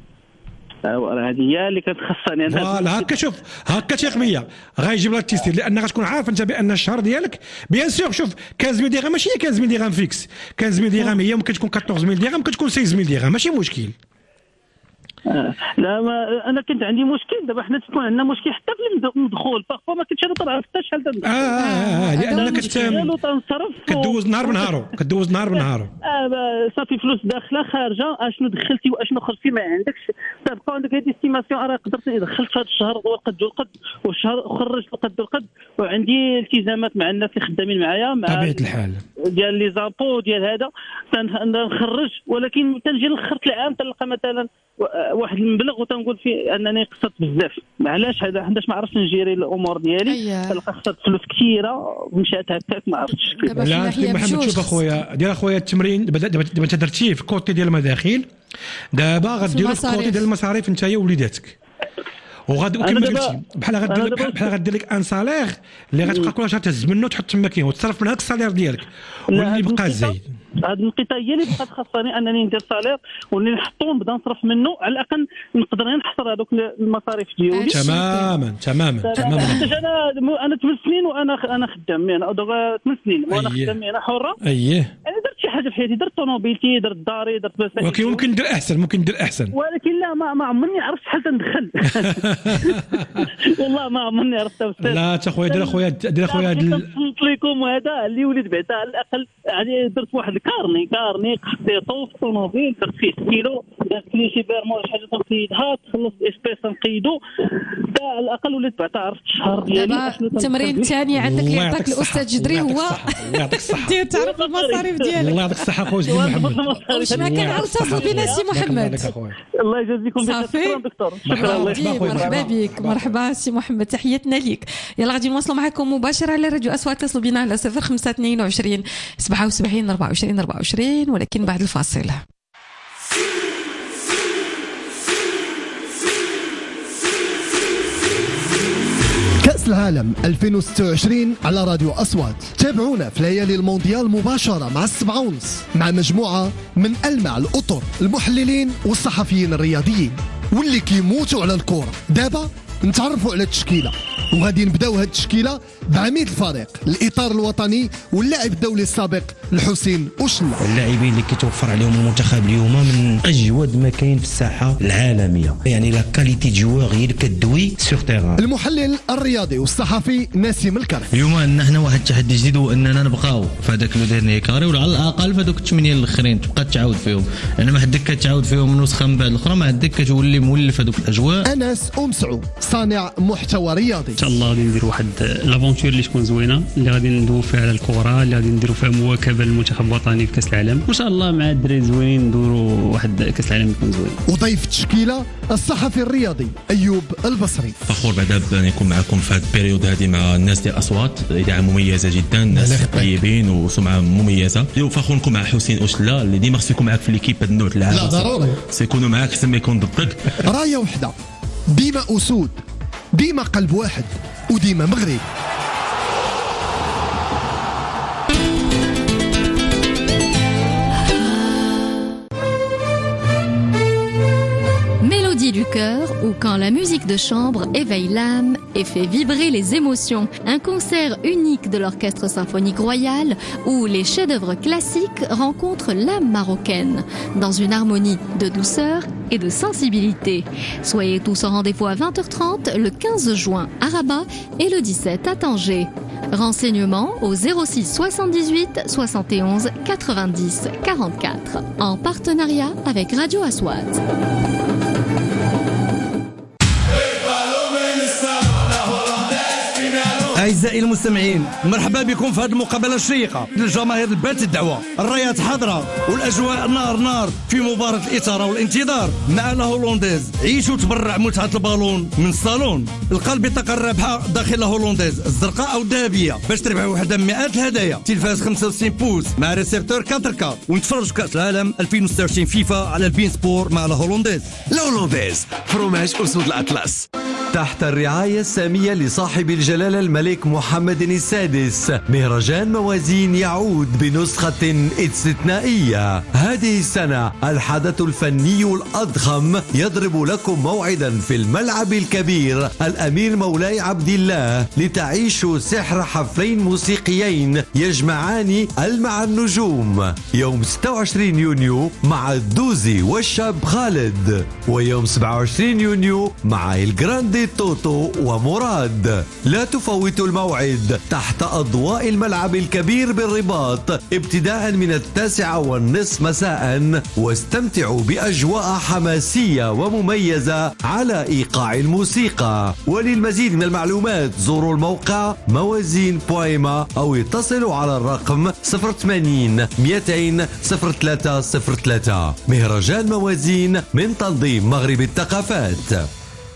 هذه هي اللي كتخصني انا. فوالا هكا شوف هكا تقنيه غايجيب لك التيستير لان غتكون عارف انت بان الشهر ديالك بيان سور. شوف خمسة عشر درهم ماشي خمسة عشر درهم فيكس، خمسة عشر درهم هي ممكن تكون أربعة عشر درهم، ممكن تكون ستة عشر درهم، ماشي مشكل. آه. لا ما انا كنت عندي مشكل دابا حنا تكون عندنا مشكل حتى في المدخول فاخا ما كنتش انا طلع حتى شحال تندخل. اه اه لانك تنصرف كدوز نهار بنهارو كدوز نهار بنهارو. اه صافي فلوس داخله خارجه اشنو دخلتي واشنو خرجتي ما عندكش تبقى عندك هذه استيماسيون راه قدرت دخلت في هذا الشهر والقد والقد والشهر خرجت القد والقد وعندي التزامات مع الناس اللي خدامين معايا مع طبيعه الحال ديال لي زامبو ديال هذا تنخرج ولكن تنجي لخرت العام تلقى مثلا واحد المبلغ وتنقول فيه انني قصرت بزاف. علاش هذا علاش ما عرفتش نجيري الامور ديالي تلقى خسرت فلوس كثيره مشات هكاك ما عرفتش كيف. لا محمد شوف اخويا ديال اخويا التمرين دابا انت درتيه في كوتي ديال المداخيل دابا غديروا في كوتي ديال المصاريف انت ووليداتك وغادي كما قلتي بحال غدير لك بحال غدير لك ان صالير اللي غتبقى كل شهر تهز منه وتحط تما كاين وتصرف من هذاك الصالير ديالك واللي بقى زايد. هذه النقطه هي اللي بقات خاصني انني ندير صالير واللي نحطو نبدا نصرف منه على الاقل نقدر نحصر هذوك المصاريف ديالي. تماما تماما تماما. انا انا ثمان سنين وانا انا خدام انا دابا ثمان سنين وانا خدام انا حره. اييه انا درت شي حاجه في حياتي درت طوموبيلتي درت داري درت بس ولكن ممكن ندير احسن ممكن ندير احسن ولكن لا ما ما عمرني عرفت شحال تندخل. والله ما عمرني عرفت. لا تا خويا دير اخويا دير اخويا قلت لكم هذا اللي وليت بعدا على الاقل يعني درت واحد الكارني كارني قصيتو في طوموبيل درت فيه كيلو درت لي شي بيرمون شي حاجه تنقيدها تخلص اسبيس نقيدو على الاقل وليت بعدا عرفت الشهر ديالي. التمرين الثاني عندك اللي عطاك الاستاذ جدري هو الله يعطيك الصحه دير تعرف المصاريف ديالك. الله يعطيك الصحه خويا سيدي محمد. واش ما كان عاود تصل بنا سي محمد. الله يجازيكم بخير دكتور. شكرا الله مرحبا بك مرحبا سي محمد تحياتنا ليك. يلا غادي نواصلوا معكم مباشره على راديو اصوات. اتصلوا بنا على صفر خمسة اثنين وعشرين سبعة وسبعين أربعة وعشرين أربعة وعشرين ولكن بعد الفاصل. كأس العالم ألفين وستة وعشرين على راديو أصوات. تابعونا في ليالي المونديال مباشرة مع السبعة ونص مع مجموعة من ألمع الأطر المحللين والصحفيين الرياضيين واللي كيموتوا على الكرة. دابا نتعرفوا على التشكيلة وغادي نبداو هاد التشكيلة بعميد الفريق الإطار الوطني واللاعب الدولي السابق الحسين أوشلا. اللاعبين اللي كيتوفر عليهم المنتخب اليوم من أجود ما كاين في الساحة العالمية يعني لا كاليتي جوار هي اللي كتدوي سور تيران. المحلل الرياضي والصحفي نسيم الكرخ. اليوم عندنا حنا واحد التحدي جديد هو اننا نبقاو في هذاك لو ديرني كاري وعلى الاقل في هذوك الثمانيه الاخرين تبقى تعاود فيهم يعني ما حدك كتعاود فيهم نسخه من بعد الاخرى ما عندك كتولي مولف هذوك الاجواء. انس ام سعود صانع محتوى رياضي. ان شاء الله غادي ندير واحد لافونتور اللي تكون زوينه اللي غادي ندوي فيها على الكره اللي غادي نديروا فيها مواكبه للمنتخب الوطني في كاس العالم وان شاء الله مع الدراري زوينين ندوروا واحد كاس العالم يكون زوين. وضيف التشكيله الصحفي الرياضي ايوب البصري. فخور بعدا نكون معكم في هذه البيريود هذه مع الناس ديال اصوات اذاعه مميزه جدا ناس طيبين وسمعه مميزه. فخور نكون مع حسين أوشلا اللي ديما خصو يكون معك في ليكيب هذا النوع اللاعب. لا ضروري سيكونوا معك احسن ما يكون ضدك. رايه وحده ديما اسود ديما قلب واحد وديما مغرب. Du cœur ou quand la musique de chambre éveille l'âme et fait vibrer les émotions. Un concert unique de l'Orchestre Symphonique Royal où les chefs-d'œuvre classiques rencontrent l'âme marocaine dans une harmonie de douceur et de sensibilité. Soyez tous au rendez-vous à vingt heures trente le quinze juin à Rabat et le dix-sept à Tanger. Renseignements au zéro six soixante-dix-huit soixante et onze quatre-vingt-dix quarante-quatre en partenariat avec Radio Aswad. أعزائي المستمعين، مرحبا بكم في هذه المقابلة الشيقة للجماهير البات الدعوة. الرايات حاضرة والأجواء نار نار في مباراة الإثارة والانتظار مع لا هولنديز. عيشوا تبرع متعة البالون من الصالون. القلب بطاقة الرابحة داخل لا هولنديز الزرقاء أو الذهبية باش تربحوا وحدة من مئات الهدايا. تلفاز خمسة وستين بوز مع ريسيبتور أربعة كا، ونتفرجوا في كأس العالم ألفين وستة وعشرين فيفا على البين سبور مع لا هولنديز. لا هولنديز فروماج أسود الأطلس تحت الرعاية السامية لصاحب الجلالة الملك محمد السادس. مهرجان موازين يعود بنسخة استثنائية هذه السنة. الحدث الفني الأضخم يضرب لكم موعدا في الملعب الكبير الأمير مولاي عبد الله لتعيشوا سحر حفلين موسيقيين يجمعان المع النجوم. يوم ستة وعشرين يونيو مع الدوزي والشاب خالد، ويوم سبعة وعشرين يونيو مع الجراندي توتو ومراد. لا تفوتوا الموعد تحت أضواء الملعب الكبير بالرباط ابتداء من التاسعة والنصف مساء، واستمتعوا بأجواء حماسية ومميزة على إيقاع الموسيقى. وللمزيد من المعلومات زوروا الموقع موازين بويما أو اتصلوا على الرقم صفر ثمانين مئتين صفر ثلاثة صفر ثلاثة. مهرجان موازين من تنظيم مغرب الثقافات.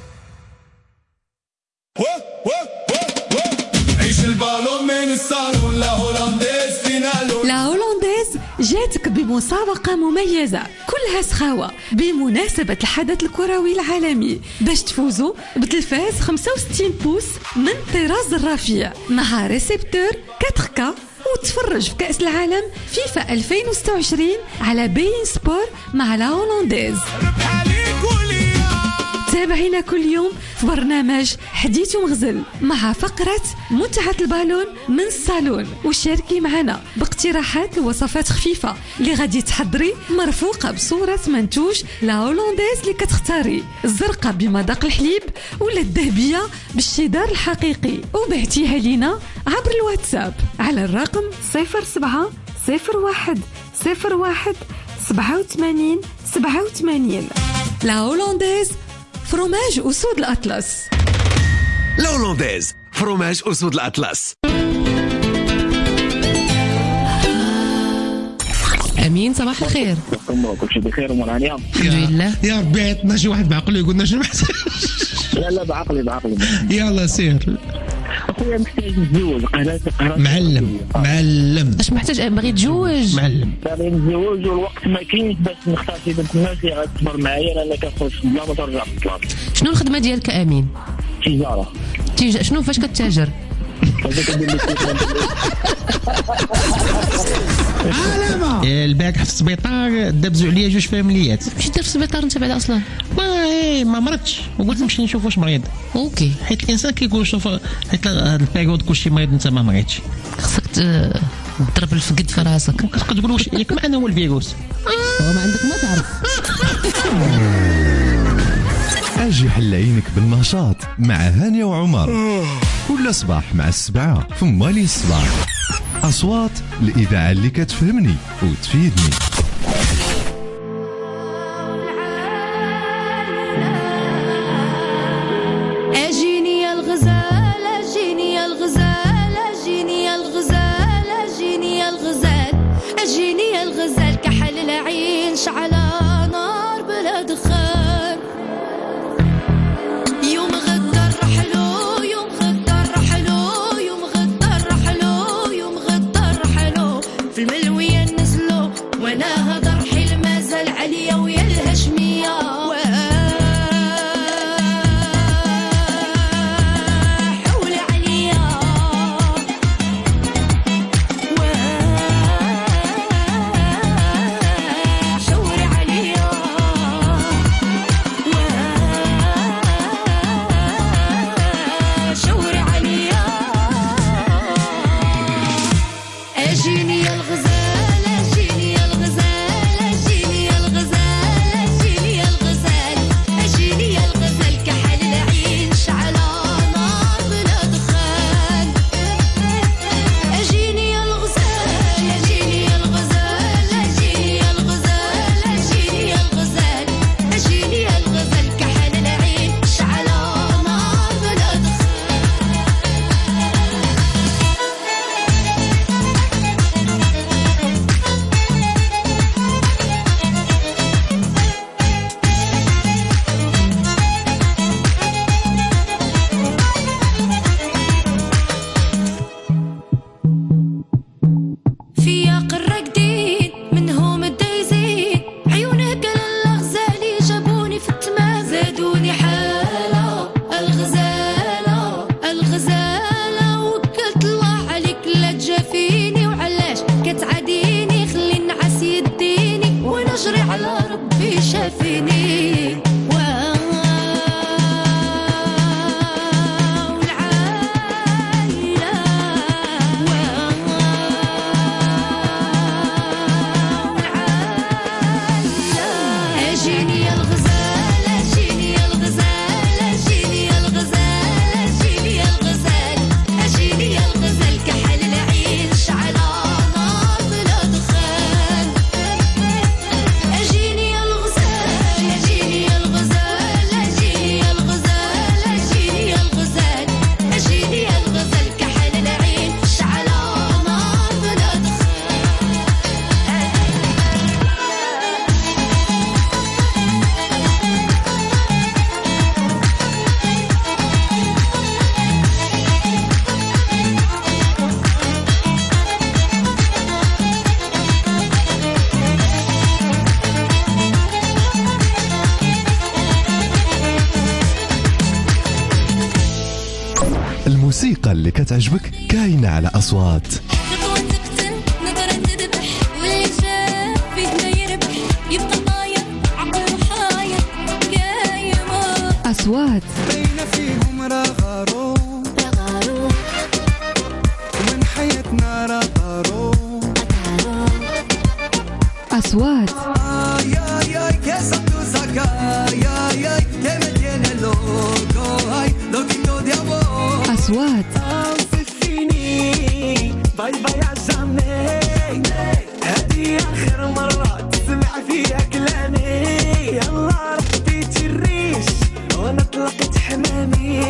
عيش البالون من الصالون. لا هولنديز فينالو. لا هولنديز جاتك بمسابقة مميزة كلها سخاوة بمناسبة الحدث الكروي العالمي باش تفوزوا بتلفاز خمسة وستين بوس من طراز الرفيع مع ريسيبتور أربعة كا، وتفرج في كأس العالم فيفا ألفين وستة وعشرين على بين سبور مع لا هولنديز. تابعينا كل يوم في برنامج حديث ومغزل مع فقرة متعة البالون من الصالون، وشاركي معنا باقتراحات لوصفات خفيفة اللي غادي تحضري مرفوقة بصورة منتوج لا هولنديز اللي كتختاري، الزرقاء بمذاق الحليب ولا الذهبية بالشيدار الحقيقي، وبعتيها لينا عبر الواتساب على الرقم صفر سبعة صفر واحد صفر واحد سبعة وثمانين سبعة وثمانين. لا هولنديز فروماج أسود الأطلس. لا هولنديز فروماج أسود الأطلس. أمين صباح الخير. كل شيء بخير ومرانيا الحمد لله. يا ربي عطنا شي واحد بعقله يقول لنا شنو محسن. لا لا بعقلي بعقلي. يلا سير. اخويا محتاج نتزوج. معلم معلم اش محتاج؟ باغي تزوج؟ معلم باغي نتزوج والوقت ما كاينش باش نختار شي بنت الناس اللي غتصبر معايا لان كنخرج بلا ما ترجع للطلاق. شنو الخدمه ديالك امين؟ تجاره. تيجا شنو فاش كتاجر؟ علامة الباك في السبيطار دابزوا عليا جوج فاميليات. ماشي دير في السبيطار انت بعدا اصلا؟ ما ايه ما مرضتش وقلت نمشي نشوف واش مريض. اوكي. حيت الانسان كيقول شوف حيت هذا البيريود كلشي مريض انت ما مريضش، خصك تضرب الفقد في راسك. كتبقى تقول واش ياك معنا هو الفيروس. اه ما عندك ما تعرف. اجي حل عينك بالنشاط مع هانية وعمر كل صباح مع السبعة في مالي الصباح. أصوات الإذاعة اللي كتفهمني وتفيدني. أجيني يا الغزال أجيني يا الغزال أجيني يا الغزال أجيني يا الغزال أجيني يا الغزال كحل العين شعلة نار بلا دخان. يوم غدر رحلو يوم غدر رحلو يوم غدر رحلو يوم غدر رحلو في الملوية نزلو وانا الموسيقى اللي كتعجبك كاينة على أصوات. أصوات بين فيهم رغارو رغارو ومن حياتنا رغارو أصوات يا يا كسبتو ساكا يا يا كمتين اللوغو هاي لوكيتو ديابو أصوات فيني باي باي عزامي هذه آخر مرة تسمع فيها كلامي يلا رحتي تريش وانا طلقت حمامي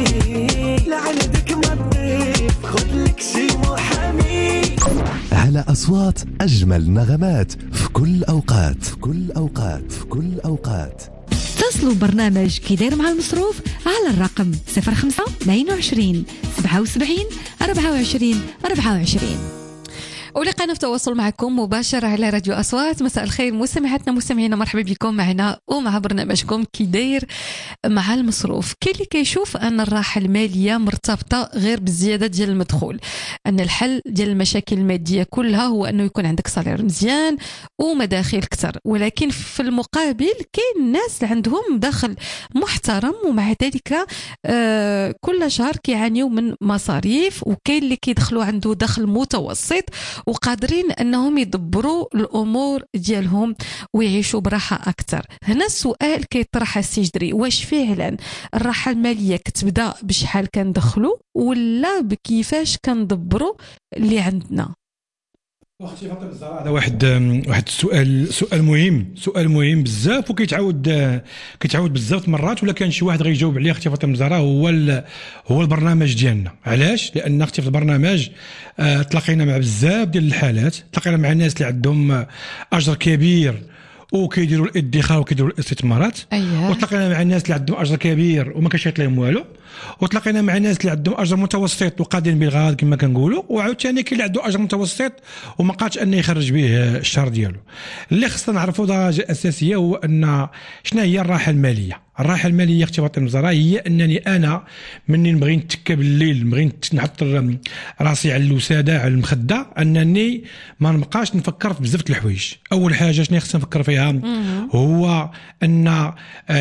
لعندك ما تضيف خذلك شي محامي. على أصوات أجمل نغمات في كل أوقات في كل أوقات في كل أوقات. اتصلوا برنامج كي داير مع المصروف على الرقم صفر خمسة اثنين وعشرين سبعة وسبعين أربعة وعشرين أربعة وعشرين. ولقينا في تواصل معكم مباشر على راديو أصوات. مساء الخير مستمعاتنا مستمعينا، مرحبا بكم معنا ومع برنامجكم كي داير مع المصروف. كاين اللي كيشوف أن الراحة المالية مرتبطة غير بالزيادة ديال المدخول، أن الحل ديال المشاكل المادية كلها هو أنه يكون عندك صالير مزيان ومداخل كتر، ولكن في المقابل كاين الناس اللي عندهم دخل محترم ومع ذلك آه كل شهر كيعانيوا من مصاريف، وكاين اللي كيدخلوا عنده دخل متوسط وقادرين أنهم يدبروا الأمور ديالهم ويعيشوا براحة أكثر. هنا السؤال كيطرح السجدري، واش فعلا الراحة المالية كتبدا بشحال كندخلوا ولا بكيفاش كندبروا اللي عندنا؟ اختي فاطمه الزهراء، هذا واحد واحد السؤال سؤال مهم سؤال مهم بزاف وكيتعاود كيتعاود بزاف مرات، ولا كان شي واحد غيجاوب عليه اختي فاطمه الزهراء هو هو البرنامج ديالنا. علاش؟ لان اختي في البرنامج اه تلاقينا مع بزاف ديال الحالات، تلاقينا مع الناس اللي عندهم اجر كبير وكيديروا الادخار وكيديروا الاستثمارات، أيوة. وتلاقينا مع الناس اللي عندهم اجر كبير وما كيشيط لهم والو، وتلاقينا مع الناس اللي عندهم اجر متوسط وقادين بالغرض كما كنقولوا، وعاوتاني كاين اللي عنده اجر متوسط وما قادش انه يخرج به الشهر ديالو. اللي خصنا نعرفوا درجه اساسيه هو ان شنو هي الراحه الماليه. الراحه الماليه اختي فاطمه الزهراء هي انني انا مني نبغي نتكى بالليل، نبغي نحط راسي على الوساده على المخده، انني ما نبقاش نفكر في بزاف د الحوايج. اول حاجه شنو خصنا نفكر فيها هو ان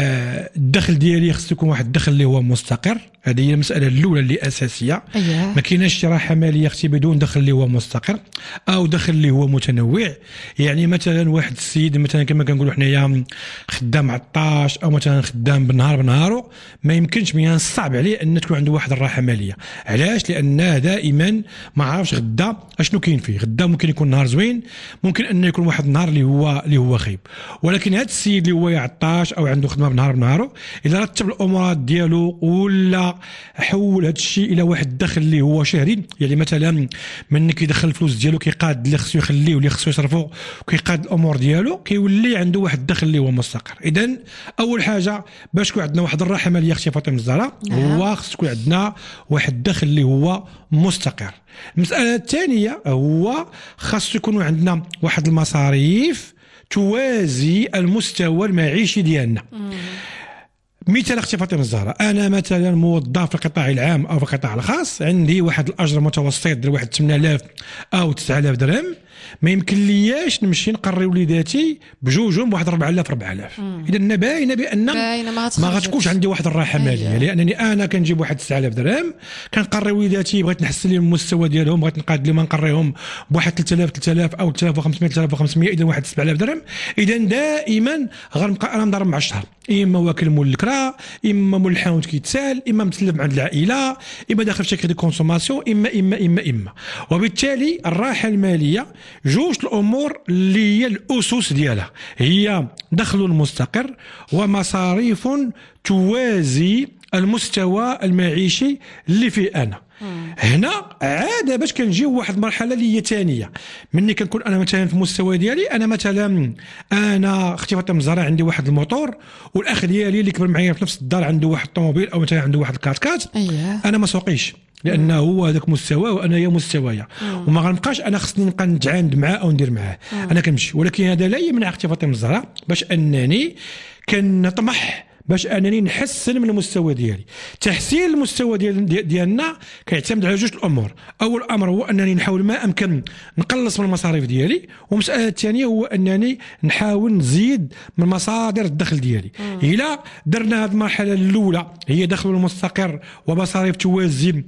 الدخل ديالي خص يكون واحد الدخل اللي هو مستقر. هذه هي المساله الاولى اللي اساسيه. أيه. ما كايناش راحه ماليه اختي بدون دخل اللي هو مستقر او دخل اللي هو متنوع. يعني مثلا واحد السيد مثلا كما كنقولوا حنايا خدام عطاش او مثلا خدام بالنهار بنهارو، ما يمكنش من الصعب عليه ان تكون عنده واحد الراحه ماليه. علاش؟ لانه دائما ما عارفش غدا اشنو كاين فيه. غدا ممكن يكون نهار زوين، ممكن انه يكون واحد النهار اللي هو اللي هو خايب. ولكن هذا السيد اللي هو عطاش او عنده خدمه بالنهار بنهارو، اذا رتب الامورات ديالو ولا حول هذا الشيء الى واحد الدخل اللي هو شهري، يعني مثلا من كيدخل الفلوس ديالو كيقاد اللي خصو يخليه واللي خصو يصرفه وكيقاد الامور ديالو، كيولي عنده واحد الدخل اللي هو مستقر. اذا اول حاجه باش يكون عندنا واحد الراحه ماليه اختي فاطمه الزهراء هو خص يكون عندنا واحد الدخل اللي هو مستقر. المساله الثانيه هو خاص يكون عندنا واحد المصاريف توازي المستوى المعيشي ديالنا. مثال اختي فاطمه الزهراء، انا مثلا موظف في القطاع العام او في القطاع الخاص، عندي واحد الاجر متوسط ديال واحد ثمانية آلاف او تسعة آلاف درهم، ما يمكن لياش نمشي نقري وليداتي بجوجهم بواحد أربعة آلاف أربعة آلاف. اذا باينه بان ما غتكونش عندي واحد الراحه ماليه، لانني انا كنجيب واحد تسعة آلاف درهم كنقري وليداتي، بغيت نحسن لهم المستوى ديالهم، بغيت نقاد لهم نقريهم بواحد ثلاثة آلاف ثلاثة آلاف او ثلاثة آلاف وخمسمائة ثلاثة آلاف وخمسمائة، اذا واحد سبعة آلاف درهم. اذا دائما غنبقى انا مضارب مع الشهر، اما واكل مول الكرا، اما مول الحانوت كيتسال، اما متسلف عند العائله، اما داخل في شكل دي كونسوماسيون، اما اما اما اما وبالتالي الراحه الماليه جوج الامور اللي هي الاسس ديالها، هي دخل مستقر ومصاريف توازي المستوى المعيشي اللي فيه انا. هنا عاد باش كنجيو واحد المرحله اللي هي ثانيه، مني كنكون انا مثلا في المستوى ديالي، انا مثلا انا اختي فاطمه الزهراء عندي واحد الموتور، والاخ ديالي اللي كبر معايا في نفس الدار عنده واحد الطوموبيل او مثلا عنده واحد الكاتكات. أيه. انا ما سوقيش لانه هو هذاك مستوى وانا هي مستوايا، وما غنبقاش انا خصني نبقى نتعاند معاه او ندير معاه، انا كنمشي. ولكن هذا لا يمنع اختي فاطمه الزهراء باش انني كنطمح باش انني نحسن من المستوى ديالي. تحسين المستوى ديال ديالنا كيعتمد على جوج الامور. اول امر هو انني نحاول ما امكن نقلص من المصاريف ديالي، والمساله الثانيه هو انني نحاول نزيد من مصادر الدخل ديالي. الى درنا هذه المرحله الاولى هي دخل المستقر ومصاريف توازي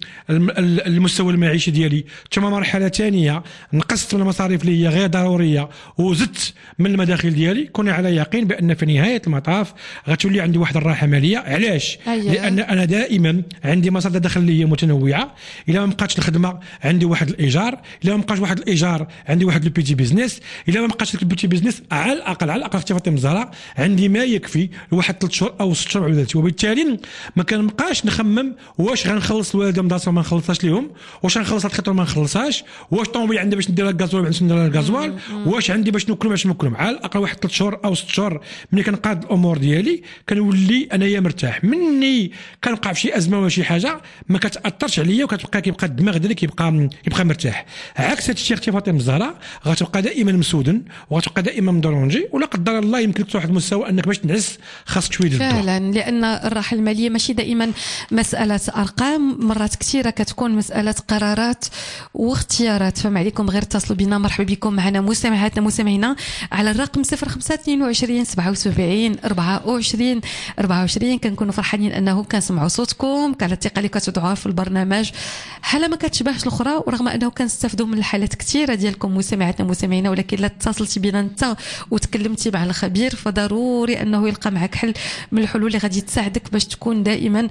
المستوى المعيشي ديالي، ثم مرحله ثانيه نقصت من المصاريف اللي هي غير ضروريه وزدت من المداخل ديالي، كوني على يقين بان في نهايه المطاف غتولي عندي واحد الراحه ماليه. علاش؟ أيه. لان انا دائما عندي مصادر دخل اللي هي متنوعه. الا ما بقاتش الخدمه عندي واحد الايجار، الا ما بقاش واحد الايجار عندي واحد البيتي بيزنس، الا ما بقاش البيتي بيزنس على الاقل على الاقل في فاطمه الزهراء عندي ما يكفي لواحد ثلاث شهور او ست شهور عودتي. وبالتالي ما كنبقاش نخمم واش غنخلص الوالده مدرسه ما نخلصهاش لهم، واش غنخلص هاد الخطره ما نخلصهاش، واش طوموبيل عندي باش ندير الغازوال باش ندير الغازوال، واش عندي باش ناكل باش ناكل. على الاقل واحد ثلاث شهور او ست شهور ملي كنقاد الامور ديالي كنولي انايا مرتاح. مني كنوقع في شي ازمه ولا شي حاجه ما كتاثرش عليا، وكتبقى كيبقى الدماغ ديالك كيبقى يبقى مرتاح. عكس هذا الشيء اختي فاطمه الزهراء غتبقى دائما مسودن وغتبقى دائما مدرونجي، ولا قدر الله يمكن توصل واحد المستوى انك باش تنعس خاصك شويه ديال الضوء. فعلا، لان الراحه الماليه ماشي دائما مساله ارقام، مرات كثيره كتكون مساله قرارات واختيارات. فما عليكم غير اتصلوا بنا. مرحبا بكم معنا مستمعاتنا مستمعينا على الرقم صفر خمسة اثنين وعشرين سبعة وسبعين أربعة وعشرين أربعة وعشرين. كنكونوا فرحانين انه كنسمعوا صوتكم، كان الثقه اللي كتدعوا في البرنامج حاله ما كتشبهش الاخرى، ورغم انه كنستافدوا من الحالات كثيره ديالكم مستمعاتنا مستمعينا، ولكن لا اتصلتي بنا انت وتكلمتي مع الخبير فضروري انه يلقى معك حل من الحلول اللي غادي تساعدك باش تكون دائما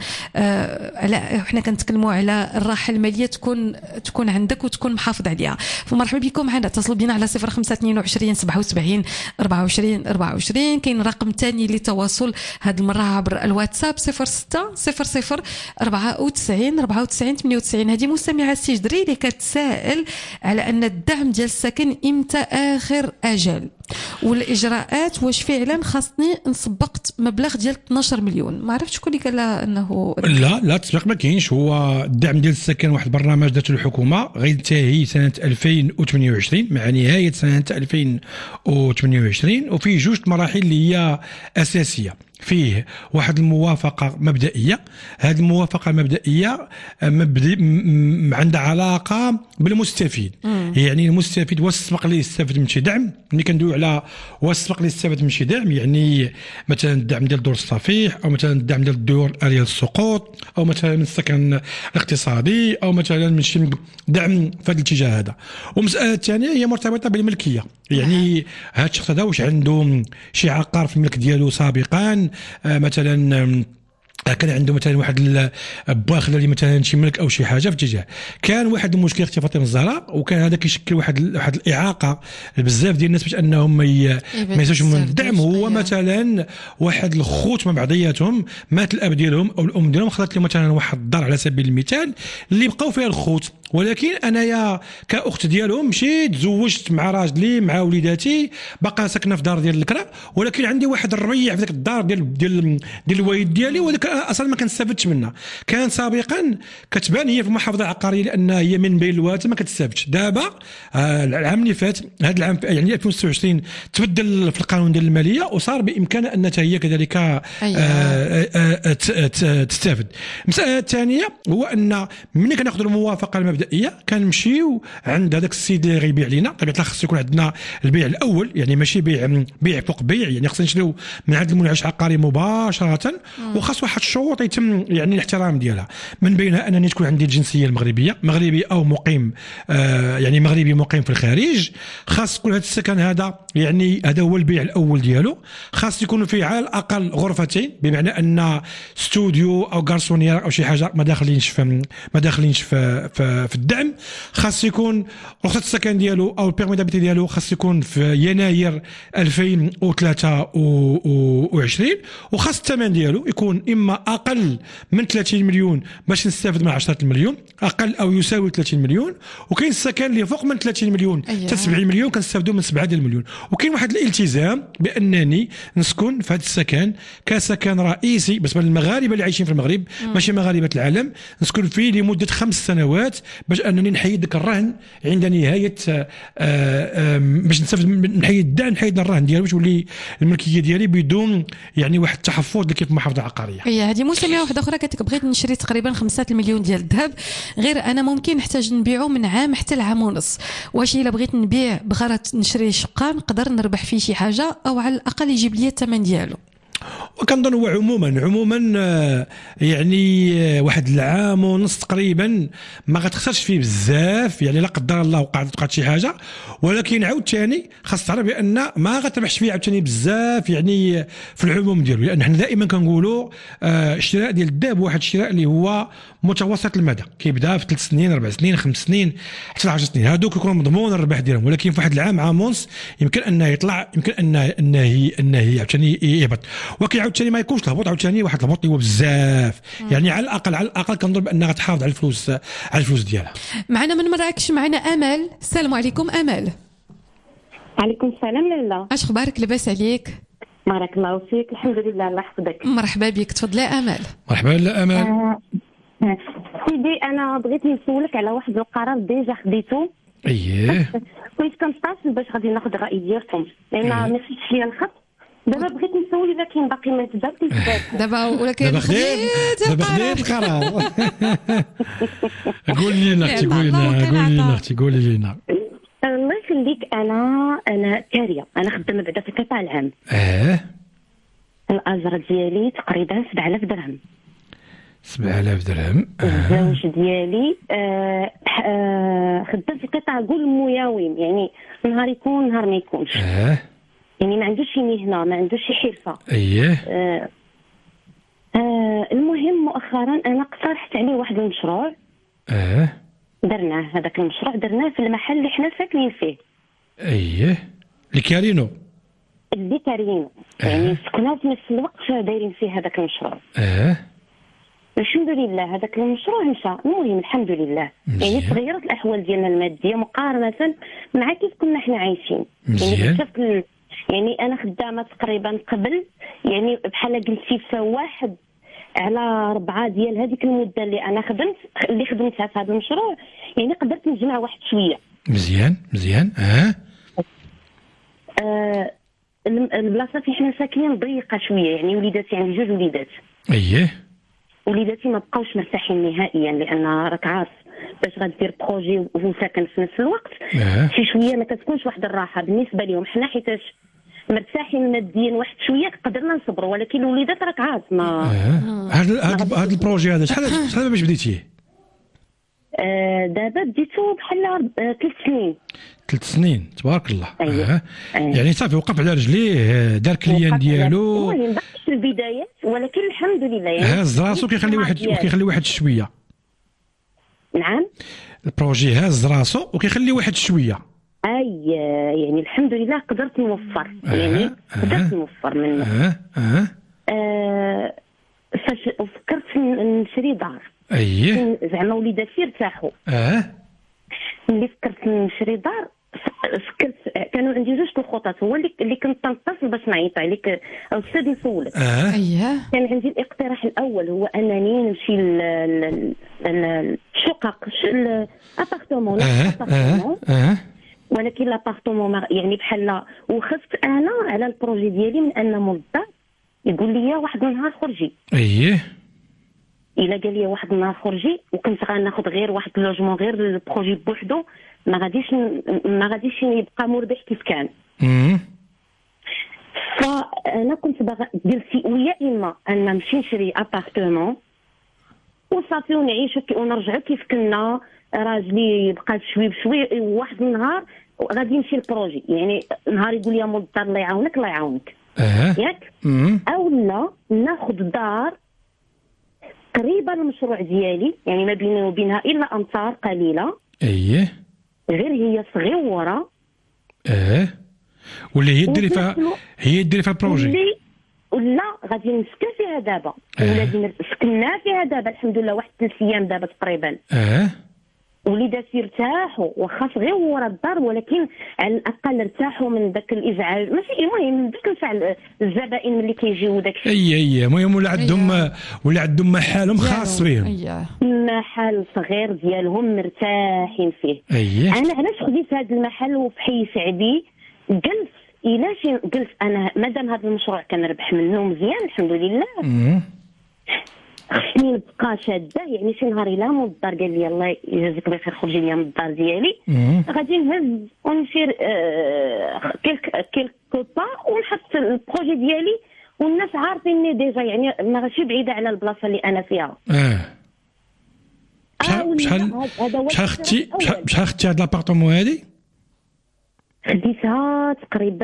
آه على احنا كنتكلموا على الراحه الماليه تكون تكون عندك وتكون محافظ عليها. فمرحبا بكم معنا، اتصلوا بنا على صفر خمسة اثنين وعشرين سبعة وسبعين أربعة وعشرين أربعة وعشرين. كاين رقم ثاني للتواصل هذه المره عبر الواتساب صفر ستة صفر صفر أربعة وتسعين أربعة وتسعين ثمانية وتسعين. هذه مستمعه السجدري اللي كتسائل على ان الدعم ديال السكن امتى اخر اجل، والاجراءات واش فعلا خاصني نسبقت مبلغ ديال اثناش مليون. ما عرفتش شكون اللي قال انه لا لا تسبق ما كاينش. هو الدعم ديال السكن واحد البرنامج دارته الحكومه غينتهي سنه ألفين وثمانية وعشرين مع نهايه سنه ألفين وثمانية وعشرين، وفيه جوج مراحل اللي هي اساسيه. فيه واحد الموافقه مبدئيه، هذه الموافقه المبدئيه مبدئ عندها علاقه بالمستفيد. مم. يعني المستفيد واش سبق ليه يستافد من شي دعم. ملي كندويو على واش سبق ليه يستافد من شي دعم، يعني مثلا الدعم ديال دور الصفيح، او مثلا الدعم ديال الدور ديال السقوط، او مثلا من السكن الاقتصادي، او مثلا من شي دعم في هذا الاتجاه هذا. والمساله الثانيه هي مرتبطه بالملكيه، يعني هذا الشخص هذا واش عنده شي عقار في الملك ديالو سابقا، مثلا كان عنده مثلا واحد الباخله اللي مثلا شي ملك او شي حاجه في اتجاه. كان واحد المشكل اختي فاطمه الزهراء، وكان هذا كيشكل واحد واحد الاعاقه بزاف ديال الناس باش انهم ما يزوجوا من الدعم. هو مثلا واحد الخوت مع بعضياتهم مات الاب ديالهم او الام ديالهم، خلات لهم مثلا واحد الدار على سبيل المثال اللي بقاو فيها الخوت، ولكن انايا كاخت ديالهم مشيت تزوجت مع راجلي مع وليداتي باقا ساكنه في دار ديال الكرا، ولكن عندي واحد الربيع في ذاك الدار ديال ديال ديال الوالد ديالي، وذاك اصلا ما كنستافدش منها. كان سابقا كتبان هي في المحافظه العقاريه لان هي من بين الوالد ما كتستافدش. دابا آه العام اللي فات هذا العام يعني ألفين وستة وعشرين تبدل في القانون ديال الماليه وصار بامكانها انها هي كذلك آه آه آه تستافد. المساله الثانيه هو ان ملي كناخذوا الموافقه المبدئيه كنمشيو عند هذاك السيد اللي غيبيع لنا. طبيعه الحال خص يكون عندنا البيع الاول، يعني ماشي بيع بيع فوق بيع، يعني خصنا نشريو من عند المنعش العقاري مباشره، وخاص واحد الشروط يتم يعني الاحترام ديالها، من بينها انني تكون عندي الجنسيه المغربيه، مغربي او مقيم آه يعني مغربي مقيم في الخارج. خاص يكون هذا السكن هذا يعني هذا هو البيع الاول ديالو، خاص يكون فيه على الاقل غرفتين، بمعنى ان ستوديو او غارسونيير او شي حاجه ما داخلينش في ما داخلينش في, في, في الدعم. خاص يكون رخصه السكن ديالو او البيرمي دابيتي ديالو خاص يكون في يناير ألفين وثلاثة وعشرين، وخاص الثمن ديالو يكون اما اما اقل من ثلاثين مليون باش نستافد من عشرة المليون، اقل او يساوي ثلاثين مليون. وكاين السكن اللي فوق من ثلاثين مليون حتى سبعين مليون كنستافدوا من سبعة ديال المليون. وكاين واحد الالتزام بانني نسكن في هذا السكن كسكن رئيسي بالنسبه للمغاربه اللي عايشين في المغرب ماشي مغاربه العالم، نسكن فيه لمده خمس سنوات باش انني نحيد ذاك الرهن عند نهايه آآ آآ باش نستافد نحيد نحيد الرهن ديالو باش تولي الملكيه ديالي بدون يعني واحد التحفظ اللي كيف محافظه عقاريه. هي هذه مسميه واحده اخرى قالت لك بغيت نشري تقريبا خمسة المليون ديال الذهب، غير انا ممكن نحتاج نبيعه من عام حتى العام ونص، واش الا بغيت نبيع بغرض نشري شقه نقدر نربح فيه شي حاجه او على الاقل يجيب لي الثمن ديالو؟ وكنظن هو عموما عموما يعني واحد العام ونص تقريبا ما غتخسرش فيه بزاف، يعني لا قدر الله وقعت وقعت شي حاجه، ولكن عاوتاني خاص تعرف بان ما غتربحش فيه عاوتاني بزاف يعني في العموم ديالو، لان حنا دائما كنقولوا الشراء ديال الذهب واحد الشراء اللي هو متوسط المدى، كيبدا في ثلاث سنين اربع سنين خمس سنين حتى عشر سنين، هذوك يكون مضمون الربح ديالهم، ولكن في واحد العام عام ونص يمكن انه يطلع، يمكن انه انه انه عاوتاني يهبط، ولكن عاوتاني ما يكونش الهبوط عاوتاني واحد الهبوط اللي هو بزاف، يعني على الاقل على الاقل كنظن بانها تحافظ على الفلوس على الفلوس ديالها. معنا من مراكش معنا امل. السلام عليكم امل. عليكم السلام لاله. اش اخبارك؟ لاباس عليك؟ بارك الله فيك. الحمد لله الله يحفظك. مرحبا بك، تفضلي امل. مرحبا لا امل. آه. سيدي انا بغيت نسولك على واحد القرار ديجا خديتو. اييه. كنت كنستعجل باش غادي ناخذ الراي ديالكم لان ما مشيتش ليا الخط. دابا بغيت نسول اذا كاين باقي ما تبداش دابا ولكن دابا خديت دابا خديت القرار. قولي لنا اختي قولي لنا قولي لنا اختي قولي لنا. الله يخليك انا انا كاريه، انا خدامه بعدا في قطاع العام. اه الاجره ديالي تقريبا سبعة آلاف درهم. سبعة آلاف درهم. الزوج ديالي آه آه خدام في قطاع قول مياوم، يعني نهار يكون نهار ما يكونش. اه يعني ما عندوش شي مهنه ما عندوش شي حرفه. اييه. آه آه المهم مؤخرا انا اقترحت عليه واحد المشروع. اه درناه هذاك المشروع درناه في المحل اللي حنا ساكنين فيه. اييه اللي كارينو اللي كارينو آه. يعني سكنات في نفس الوقت دايرين فيه هذاك المشروع. اه الحمد لله هذاك المشروع مشى. المهم الحمد لله مزيان. يعني تغيرت الاحوال ديالنا الماديه مقارنه مع كيف كنا حنا عايشين. مزيان. يعني شفت يعني انا خدامه تقريبا قبل يعني بحال قلتي في واحد على ربعه ديال هذيك المده اللي انا خدمت اللي خدمتها في هذا المشروع، يعني قدرت نجمع واحد شويه. مزيان مزيان. اه, آه البلاصه فين حنا ساكنين ضيقه شويه، يعني وليداتي عندي جوج وليدات. اييه وليداتي ما بقاوش مرتاحين نهائيا، لان راك عارف باش غدير بروجي وهو ساكن في نفس الوقت آه. شي شويه ما كتكونش واحد الراحه بالنسبه لهم. حنا حيتاش مرتاحين ماديا واحد شويه قدرنا نصبروا، ولكن الوليدات راك عارف ما هذا هذا هذا البروجي هذا شحال شحال باش بديتيه؟ آه دابا بديتو بحال ثلاث سنين. ثلاث سنين تبارك الله. أيوة. آه. أيوة. يعني صافي وقف على رجليه دار كليان ديالو. المهم في البدايات ولكن الحمد لله يعني هاز راسو كيخلي واحد كيخلي واحد شويه. نعم البروجي هاز راسو وكيخلي واحد شويه. اي يعني الحمد لله قدرت نوفر. آه. يعني قدرت آه. نوفر منه. اه اه, آه. فكرت نشري دار. اييه زعما وليداتي ارتاحوا. اه ملي فكرت نشري دار فكرت كانوا عندي جوج الخطط، هو اللي اللي كنت تنتصل باش نعيط عليك استاذ نسولك. اه اييه كان عندي الاقتراح الاول هو انني نمشي للشقق الابارتمون. اه اه اه ولكن لابارتمون يعني بحال وخفت انا على البروجي ديالي من ان مولدار يقول لي واحد النهار خرجي. اييه الا قال لي واحد النهار خرجي وكنت غناخذ غير واحد اللوجمون غير البروجي بوحدو ما غاديش ما غاديش يبقى مربح كيف كان. امم فانا كنت باغا قلت ويا اما ان نمشي نشري ابارتمون وصافي ونعيشوا ونرجعوا كيف كنا، راجلي يبقى شوي بشوي واحد النهار غادي يمشي البروجي، يعني نهار يقول لي مول الدار الله يعاونك الله يعاونك. اه ياك امم او لا ناخذ دار قريبه للمشروع ديالي، يعني ما بيني وبينها الا امتار قليله. اييه غير هي صغيره. اه واللي هي ديري فيها هي ديري فيها البروجي. ولا غادي نسكن فيها دابا ولادي سكننا فيها دابا الحمد لله واحد ثلاث ايام دابا تقريبا. اه وليداتي ارتاحوا واخا صغير ورا الدار ولكن على الاقل ارتاحوا من ذاك الازعاج ماشي المهم داك الفعل الزبائن ملي كيجيو داك الشيء. اي اي المهم ولا عندهم ولا عندهم محلهم خاص بهم. محل صغير ديالهم مرتاحين فيه. أيه. انا علاش خديت هذا المحل وفي حي سعدي قلت الا شي قلت انا مادام هذا المشروع كنربح منه مزيان الحمد لله خصني نبقى شاده يعني شي نهار الا مول الدار قال لي الله يجازيك بخير خرجي لي من الدار ديالي غادي نهز ونسير آه كيلك كيلكو با ونحط البروجي ديالي والناس عارفيني ديجا يعني ماشي بعيده على البلاصه اللي انا فيها. اه شحال شحال شحال اختي شحال اختي هاد لابارتمون هادي؟ خديتها تقريبا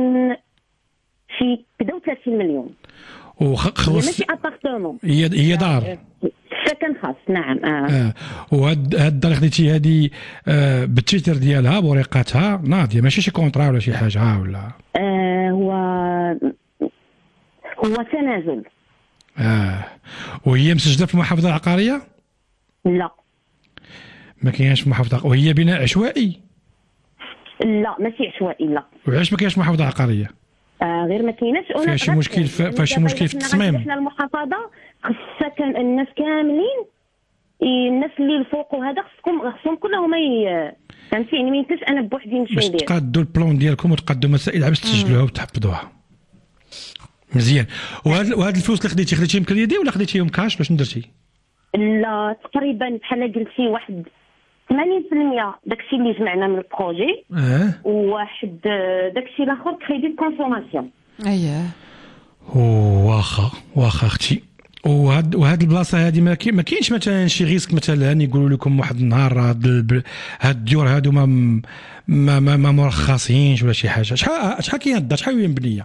شي كدا وثلاثين مليون. وخلص ماشي ابارتمون هي هي دار سكن خاص نعم. اه, آه. وهاد هاد الدار خديتي هادي آه بالتيتر ديالها بوريقاتها ناضيه ماشي شي كونطرا ولا شي حاجه ولا آه هو هو تنازل. اه وهي مسجله في المحافظه العقاريه؟ لا ما كاينش في المحافظه. وهي بناء عشوائي؟ لا ماشي عشوائي لا. وعلاش ما كاينش محافظه عقاريه؟ آه غير ما كايناش فيها شي مشكل فيها شي مشكل في التصميم. حنا المحافظه خصها كان الناس كاملين الناس اللي الفوق وهذا خصكم خصهم كلهم فهمتي يعني ما يمكنش انا بوحدي نمشي ندير. باش تقادوا البلان ديالكم وتقادوا مسائل باش تسجلوها وتحفظوها مزيان. وهاد وهاد الفلوس اللي خديتي خديتيهم كريدي ولا خديتيهم كاش باش درتي؟ لا تقريبا بحال قلتي واحد ثمانين بالمية داكشي اللي جمعنا من البروجي اه وواحد داكشي الاخر كريدي كونسوماسيون. اييه واخا واخا اختي. وهاد وهاد البلاصه هادي ما ما كاينش مثلا شي ريسك مثلا يقولوا لكم واحد النهار هاد هاد الديور هادو ما ما ما, ما مرخصينش ولا شي حاجه؟ شحال شحال كاين الدار شحال هي مبنيه؟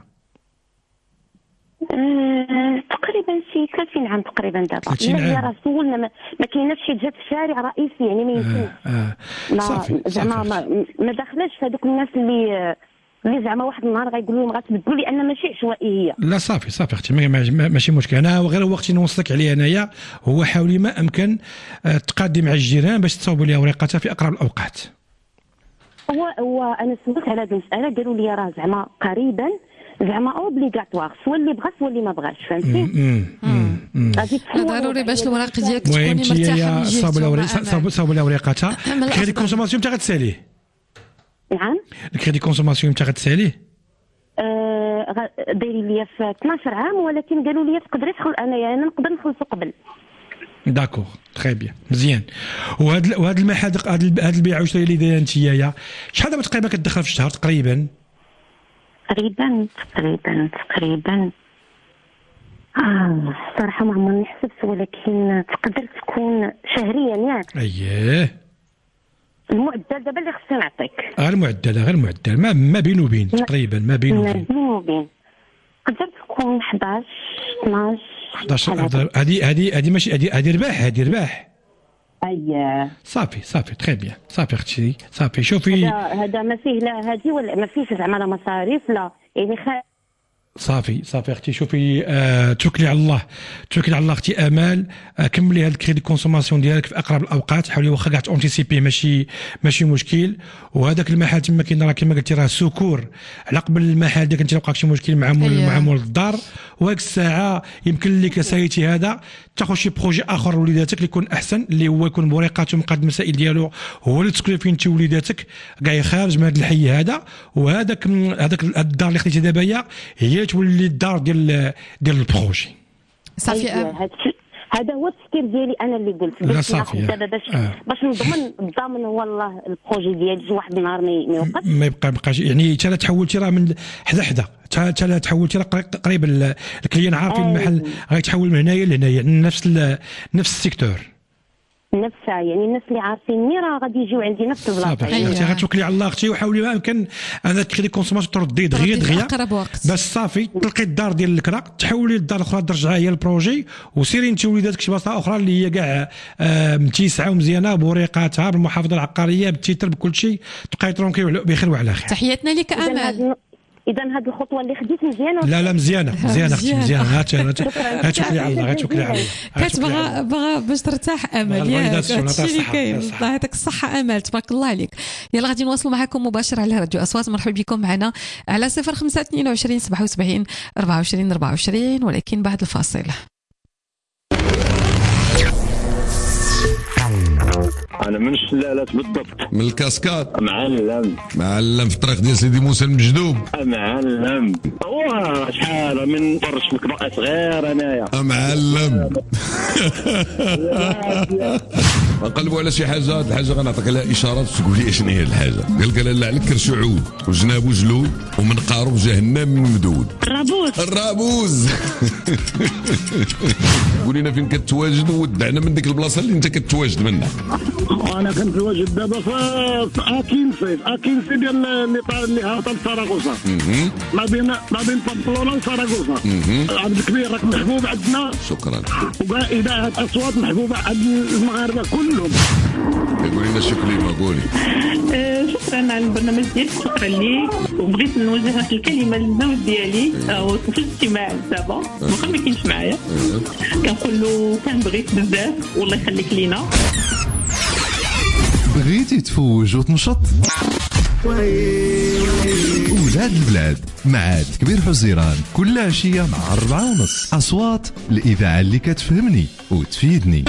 أه تقريبا شي ثلاثين عام تقريبا دابا. ثلاثين عام راه سولنا ما, ما كايناش شي جهه في الشارع رئيسي يعني ما يمكنش. اه اه زعما ما, ما داخلاش هذوك الناس اللي اللي زعما واحد النهار غايقولوا لهم غتبدلوا لي ان ماشي عشوائي هي. لا صافي صافي اختي ماشي مشكل. انا غير وقت نوصلك عليه انايا هو حاولي ما امكن تقادي مع الجيران باش تصاوبوا ليها وريقاتها في اقرب الاوقات. هو هو انا سولت على هذه المساله قالوا لي راه زعما قريبا زعما اوبليغاتوار سوا اللي بغى سوا اللي ما بغاش فهمتي. غادي ضروري باش الوراق ديالك تكوني مرتاحه من جهه صاوب لها وريقاتها. كريدي كونسوماسيون انت غتساليه؟ نعم الكريدي كونسوماسيون انت غتساليه؟ آه دايرين ليا في اثناش عام ولكن قالوا لي تقدري تدخل انا يعني نقدر نخلصو قبل. داكور تري بيان مزيان. وهذا وهذا المحل هذا البيع والشراء اللي دايره انتيا شحال دابا تقريبا كتدخل في الشهر تقريبا؟ تقريبا تقريبا تقريبا اه صراحه ما عمرني حسبت ولكن تقدر تكون شهريا ياك. اييه المعدل دابا اللي خصني نعطيك غير المعدل غير المعدل ما ما بين وبين تقريبا ما بين وبين ما بين وبين تقدر تكون احداش اثناش احداش. هذه هذه هذه ماشي هذه هذه رباح هذه رباح. اييه صافي صافي تري بيان صافي اختي صافي. شوفي هذا هذا ما فيه لا هذه ولا ما فيش زعما لا مصاريف لا يعني خ... صافي صافي اختي. شوفي آه توكلي على الله توكلي على الله اختي امال. آه كملي هذا الكريدي كونسوماسيون ديالك في اقرب الاوقات. حاولي واخا كاع تونتيسيبي ماشي ماشي مشكل. وهذاك المحل تما كاين راه كما قلتي راه سكور على قبل المحل ديالك انت لقاك شي مشكل مع مول مع مول الدار وهاك الساعه يمكن لك سايتي هذا تاخذ شي بروجي اخر لوليداتك اللي يكون احسن اللي هو يكون بوريقاته مقاد المسائل ديالو هو اللي تسكن فين انت وليداتك كاع خارج من هذا الحي هذا. وهذاك هذاك الدار اللي خديتي دابا هي هي تولي الدار ديال ديال البروجي. صافي هذا هو التفكير ديالي انا اللي قلت باش ناخذ دابا باش آه. باش نضمن الضامن هو الله البروجي ديالي واحد النهار ما يوقفش ما يبقى بقاش يعني حتى لا تحولتي راه من حدا حدا حتى لا تحولتي راه قريب الكليان عارفين آه. المحل غيتحول من هنايا لهنايا نفس نفس السيكتور نفسها يعني الناس اللي عارفيني راه غادي يجيو عندي نفس البلاصه. صافي اختي غتوكلي على الله اختي وحاولي ما يمكن انا تخدي كونسوماسيون تردي دغيا دغيا باش صافي تلقي الدار ديال الكرا تحولي للدار الاخرى ترجعها هي البروجي وسيري انت وليداتك شي بلاصه اخرى اللي هي كاع آه متيسعه ومزيانه بوريقاتها بالمحافظه العقاريه بالتيتر بكل شيء تبقاي ترونكي بخير وعلى خير. تحياتنا لك امال. اذا هذه الخطوه اللي خديت مزيانه. لا لا مزيانه مزيانه اختي مزيانه. هات هات شكري على الله، هات شكري على الله. كتبغى بغى باش ترتاح امل ياك. هادشي اللي كاين. الله يعطيك الصحه امل، تبارك الله عليك. يلا غادي نواصلوا معكم مباشر على راديو اصوات. مرحبا بكم معنا على صفر خمسة اثنين وعشرين سبعة وسبعين أربعة وعشرين أربعة وعشرين، ولكن بعد الفاصل. أنا من الشلالات بالضبط. من الكاسكاد. معلم. معلم في الطريق ديال سيدي موسى المجدوب. معلم. واه شحال من فرش مكبأ صغير أنايا. معلم. نقلبوا على شي حاجة، هاد الحاجة غنعطيك لها إشارات تقول لي شنو هي الحاجة. قال لك لا على كرش عود وجنابو جلود ومنقارو جهنم ممدود. الرابوز. الرابوز. قول لنا فين كتواجد ودعنا من ديك البلاصة اللي أنت كتواجد منها. أنا كنتواجد دابا في أكينسي، أكينسي ديال اللي اللي هابطة لساراغوسا. ما بين ما بين بامبلونا وساراغوسا. عبد الكبير راك محبوب عندنا. شكرا. وكاع إذاعة أصوات محبوبة عند المغاربة كلهم. قولي لنا شي كلمة قولي. شكرا على البرنامج ديالك، شكرا ليك، وبغيت نوجه واحد الكلمة للزوج ديالي في الاجتماع دابا واخا ما كاينش معايا. كنقول له كنبغيك بزاف والله يخليك لينا. بغيتي تفوج وتنشط؟ ولاد البلاد مع كبير حزيران كل عشية مع أربعة ونص. أصوات الإذاعة اللي كتفهمني وتفيدني.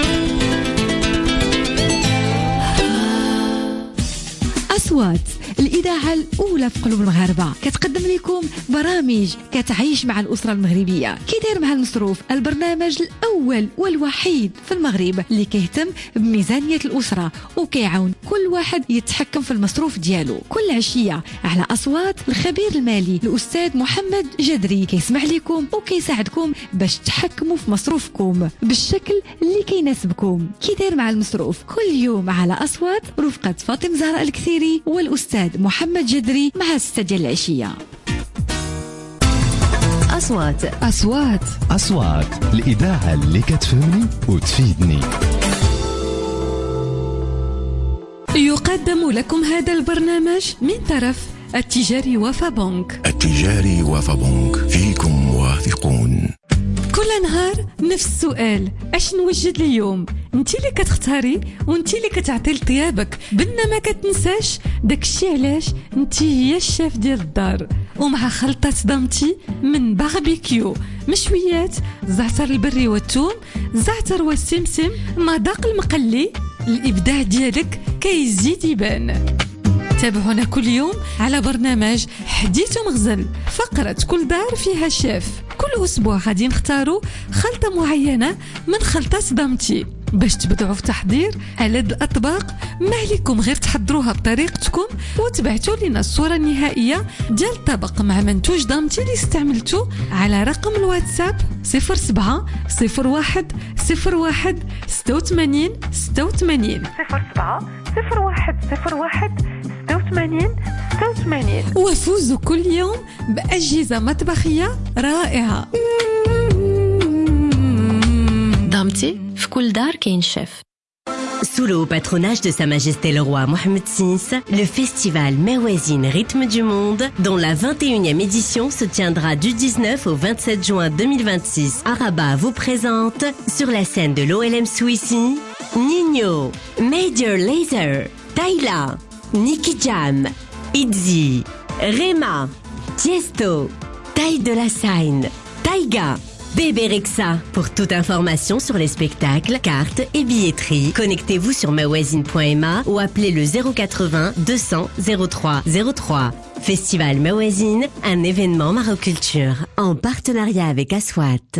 أصوات الإذاعة الأولى في قلوب المغاربة، كتقدم لكم برامج كتعيش مع الأسرة المغربية. كي داير مع المصروف، البرنامج الأول والوحيد في المغرب اللي كيهتم بميزانية الأسرة وكيعاون كل واحد يتحكم في المصروف ديالو. كل عشية على أصوات الخبير المالي الأستاذ محمد جدري كيسمع لكم وكيساعدكم باش تحكموا في مصروفكم بالشكل اللي كيناسبكم. كي داير مع المصروف كل يوم على أصوات رفقة فاطمة زهراء الكثيري والأستاذ محمد جدري مع ستة ديال العشية. أصوات أصوات أصوات الإذاعة اللي كتفهمني وتفيدني. يقدم لكم هذا البرنامج من طرف التجاري وفا بنك. التجاري وفا بنك، فيكم واثقون. كل نهار نفس السؤال، اش نوجد اليوم؟ انتي اللي كتختاري وانتي اللي كتعطي لطيابك، بنا ما كتنساش داكشي علاش انتي هي الشاف ديال الدار. ومع خلطة ضمتي من باربيكيو، مشويات، زعتر البري والثوم، زعتر والسمسم، مذاق المقلي، الإبداع ديالك كيزيد يبان. تابعونا كل يوم على برنامج حديث ومغزل، فقرة كل دار فيها شيف. كل أسبوع غادي نختاروا خلطة معينة من خلطة ضمتي باش تبدعوا في تحضير ألذ الأطباق. ما عليكم غير تحضروها بطريقتكم وتبعتوا لنا الصورة النهائية ديال الطبق مع منتوج ضمتي اللي استعملتوا على رقم الواتساب صفر سبعة صفر واحد صفر واحد ستة وثمانين ستة وثمانين صفر سبعة صفر واحد صفر واحد ستة وثمانين ستة وثمانين. وفوزوا كل يوم بأجهزة مطبخية رائعة. ضمتي في كل دار كاين شيف. Sous le haut patronage de Sa Majesté le Roi Mohammed six, le festival Mawazine Rythme du Monde, dont la vingt et unième édition se tiendra du dix-neuf au vingt-sept juin deux mille vingt-six, Araba vous présente sur la scène de l'O L M Swissi, Nino, Major Lazer, Tayla, Nicky Jam, Itzy, Rema, Tiesto, Taille de la Seine, Taiga, Bébé Rexa. Pour toute information sur les spectacles, cartes et billetterie, connectez-vous sur mawazine point m a ou appelez le zéro quatre-vingts deux cents zéro trois zéro trois. Festival Mawazine, un événement Maroculture, en partenariat avec Aswat.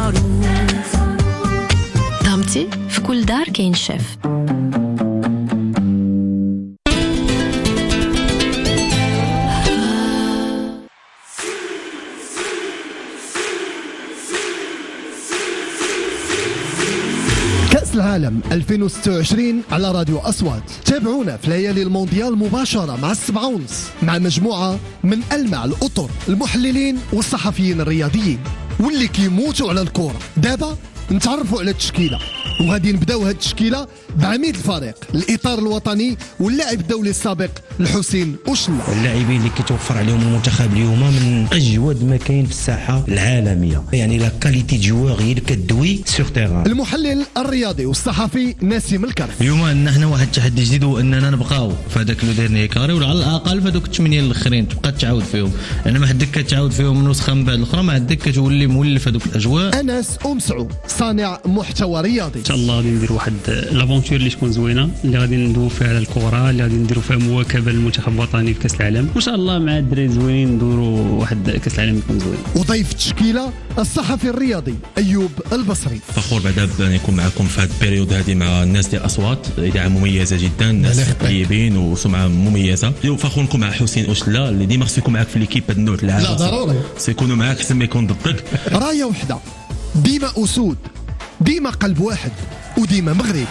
معروف. ضمتي في كل دار كاين شيف. كأس العالم ألفين وستة وعشرين على راديو أصوات. تابعونا في ليالي المونديال مباشرة مع السبعة ونص مع مجموعة من ألمع الأطر المحللين والصحفيين الرياضيين واللي كيموتوا على الكرة. دابا نتعرفوا على التشكيلة وغادي نبداو هاد التشكيلة بعميد الفريق الإطار الوطني واللاعب الدولي السابق الحسين أوشلا. اللاعبين اللي كيتوفر عليهم المنتخب اليوم من أجود ما كاين في الساحة العالمية، يعني لا كاليتي جوار هي اللي كدوي سور تيران. المحلل الرياضي والصحفي نسيم الكرف. اليوم عندنا هنا واحد التحدي جديد هو اننا نبقاو في هذاك لو ديرني كاري وعلى الاقل في هذوك الثمانيه الاخرين تبقى تعاود فيهم، لان ما حدك كتعاود فيهم نسخه من بعد الاخرى ما عندك كتولي مولف هذوك الاجواء. انس أمسعو صانع محتوى رياضي. ان شاء الله غادي ندير واحد لافونتور اللي تكون زوينه اللي غادي ندوي فيها على الكره اللي غادي نديروا فيها مواكبه للمنتخب الوطني في كاس العالم، وان شاء الله مع الدراري زوينين ندوروا واحد كاس العالم يكون زوين. وضيف التشكيله الصحفي الرياضي ايوب البصري. فخور بعدا ان يكون معكم في هذه البيريود هذه مع الناس ديال اصوات، اذاعه مميزه جدا، ناس طيبين وسمعه مميزه. فخور نكون مع حسين أوشلا اللي ديما خصو يكون معاك في ليكيب هاد النوع تاع اللعابه. لا ضروري سيكونوا معاك حسن ما يكون ضدك. رايه وحده، ديما اسود، ديما قلب واحد، وديما مغرب.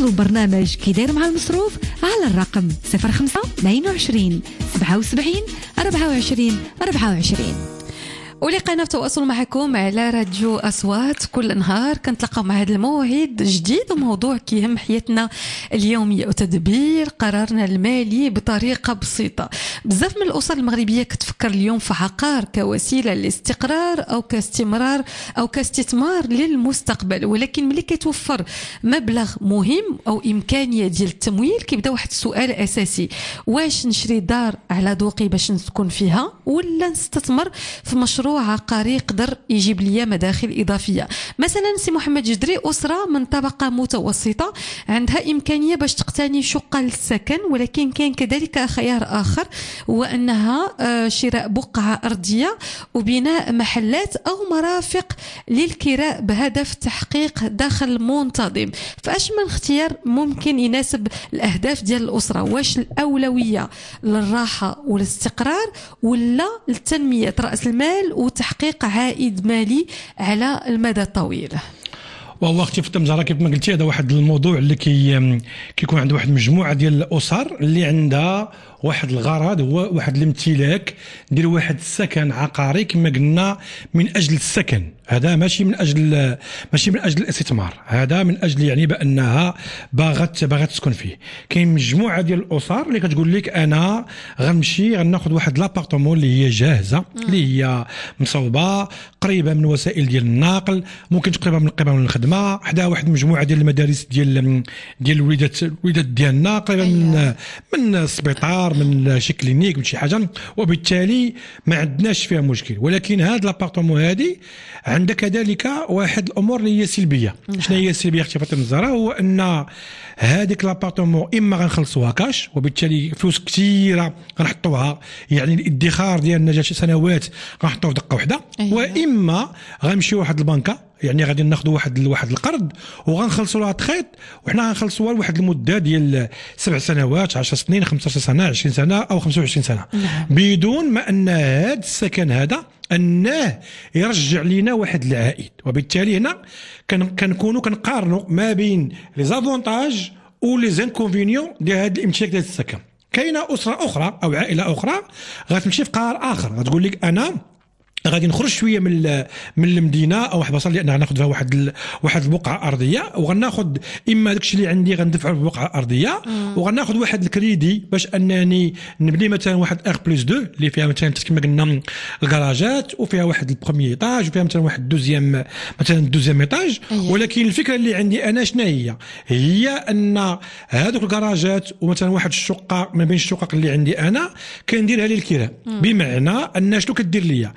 البرنامج كيداير مع المصروف على الرقم صفر خمسة اثنين وعشرين سبعة وسبعين أربعة وعشرين أربعة وعشرين. ولقينا في تواصل معكم على راديو أصوات كل نهار كنتلاقاو مع هذا الموعد جديد وموضوع كيهم حياتنا اليومية وتدبير قرارنا المالي بطريقة بسيطة. بزاف من الأسر المغربية كتفكر اليوم في عقار كوسيلة للاستقرار أو كاستمرار أو كاستثمار للمستقبل، ولكن ملي كيتوفر مبلغ مهم أو إمكانية ديال التمويل كيبدا واحد السؤال أساسي: واش نشري دار على ذوقي باش نسكن فيها ولا نستثمر في مشروع عقاري يقدر يجيب لي مداخل إضافية؟ مثلا سي محمد جدري أسرة من طبقة متوسطة عندها إمكانية باش تقتني شقة للسكن، ولكن كان كذلك خيار آخر هو أنها شراء بقعة أرضية وبناء محلات أو مرافق للكراء بهدف تحقيق دخل منتظم. فاش من اختيار ممكن يناسب الأهداف ديال الأسرة؟ واش الأولوية للراحة والاستقرار ولا لتنمية رأس المال وتحقيق عائد مالي على المدى الطويل؟ والله اختي فاطمه زهراء كيف ما قلتي هذا واحد الموضوع اللي كي كيكون عند واحد المجموعه ديال الاسر اللي عندها واحد الغرض، هو واحد الامتلاك ديال واحد السكن عقاري كما قلنا من اجل السكن. هذا ماشي من اجل ماشي من اجل الاستثمار، هذا من اجل يعني بانها باغت باغت تسكن فيه. كاين مجموعه ديال الاسر اللي كتقول لك انا غنمشي غناخذ واحد لابارتمون اللي هي جاهزه، اللي هي مصوبه قريبه من وسائل ديال النقل، ممكن قريبه من قريبه من الخدمه، حدا واحد المجموعه ديال المدارس ديال ديال الوليدات الوليدات ديالنا، قريبه من من السبيطار، من شي كلينيك، من شي حاجه، وبالتالي ما عندناش فيها مشكل. ولكن هاد لابارتمون هذه عندك كذلك واحد الامور اللي هي سلبيه. شنو هي السلبيه اختي فاطمه الزهراء؟ هو ان هذيك لابارتمون اما غنخلصوها كاش وبالتالي فلوس كثيره غنحطوها، يعني الادخار ديالنا جات سنوات غنحطوه في دقه واحده، واما غنمشيو واحد البنكه، يعني غادي ناخذوا واحد واحد القرض وغنخلصوا لها تخيط، وحنا غنخلصوها لواحد المده ديال سبع سنوات، عشر سنين، خمسة عشر سنه، عشرين سنه او خمسة وعشرين سنه، نعم. بدون ما ان هذا السكن هذا انه يرجع لنا واحد العائد. وبالتالي هنا كنكونوا كنقارنوا ما بين لي زافونتاج و لي زانكونفينيون ديال هذا الامتلاك ديال السكن. كاينه اسره اخرى او عائله اخرى غتمشي في قرار اخر، غتقول لك انا غادي نخرج شويه من من المدينه او حبصه لان غناخذ فيها واحد ال... واحد البقعه ارضيه، وغناخذ اما داكشي اللي عندي غندفعه في بقعه ارضيه، وغناخذ واحد الكريدي باش انني نبني مثلا واحد ار بلس دو اللي فيها مثلا كما قلنا الكراجات، وفيها واحد البروميي ايطاج، وفيها مثلا واحد الدوزيام مثلا الدوزيام ايطاج. ولكن الفكره اللي عندي انا شنو هي؟ هي ان هذوك الكراجات ومثلا واحد الشقه ما بين الشقق اللي عندي انا كنديرها للكراء، بمعنى ان شنو كدير ليا؟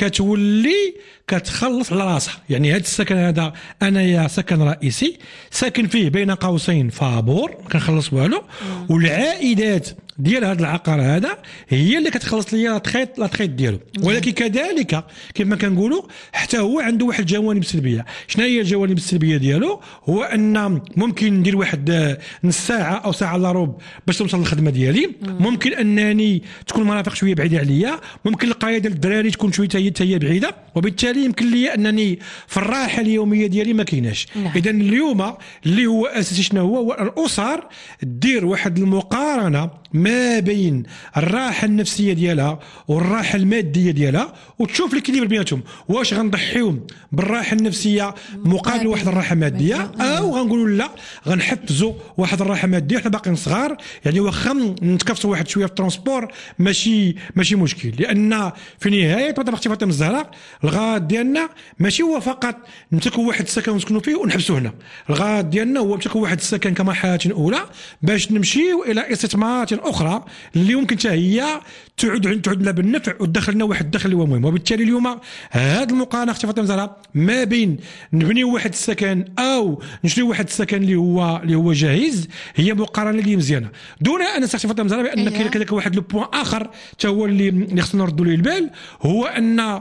كتولي كتخلص على راسها. يعني هذا السكن هذا انايا سكن رئيسي ساكن فيه بين قوسين فابور، ما كنخلص والو، والعائدات ديال هذا العقار هذا هي اللي كتخلص ليا لا تخيط لا تخيط ديالو. ولكن كذلك كيف ما كنقولوا حتى هو عنده واحد الجوانب سلبيه. شنو هي الجوانب السلبيه ديالو؟ هو ان ممكن ندير واحد نص ساعه او ساعه الا ربع باش توصل للخدمه ديالي، ممكن انني تكون المرافق شويه بعيده عليا، ممكن القرايه ديال الدراري تكون شويه حتى بعيده، وبالتالي يمكن لي انني في الراحه اليوميه ديالي ما كايناش. اذا اليوم اللي هو اساسي شنو هو؟ هو الاسر دير واحد المقارنه ما بين الراحه النفسيه ديالها والراحه الماديه ديالها، وتشوف الكليبر بيناتهم. واش غنضحيو بالراحه النفسيه مقابل واحد الراحه ماديه، او غنقولوا لا غنحفزوا واحد الراحه ماديه حنا باقيين صغار، يعني واخا نتكفصوا واحد شويه في الترونسبور ماشي ماشي مشكل. لان في نهايه طبعا اختي فاطمه الزهراء الغرض ديالنا ماشي هو فقط نمسكوا واحد السكن ونسكنوا فيه ونحبسوا هنا، الغرض ديالنا هو نمسكوا واحد السكن كمرحله اولى باش نمشيو الى استثمارات اخرى اللي يمكن حتى هي تعود تعود لنا بالنفع وتدخل لنا واحد الدخل اللي هو مهم. وبالتالي اليوم هذه المقارنه اختي فاطمه الزهراء ما بين نبنيو واحد السكن او نشريو واحد السكن اللي هو اللي هو جاهز هي مقارنه اللي مزيانه، دون ان اختي فاطمه الزهراء بان كاين كذلك واحد لو بوين اخر حتى هو اللي اللي خصنا نردوا ليه البال، هو ان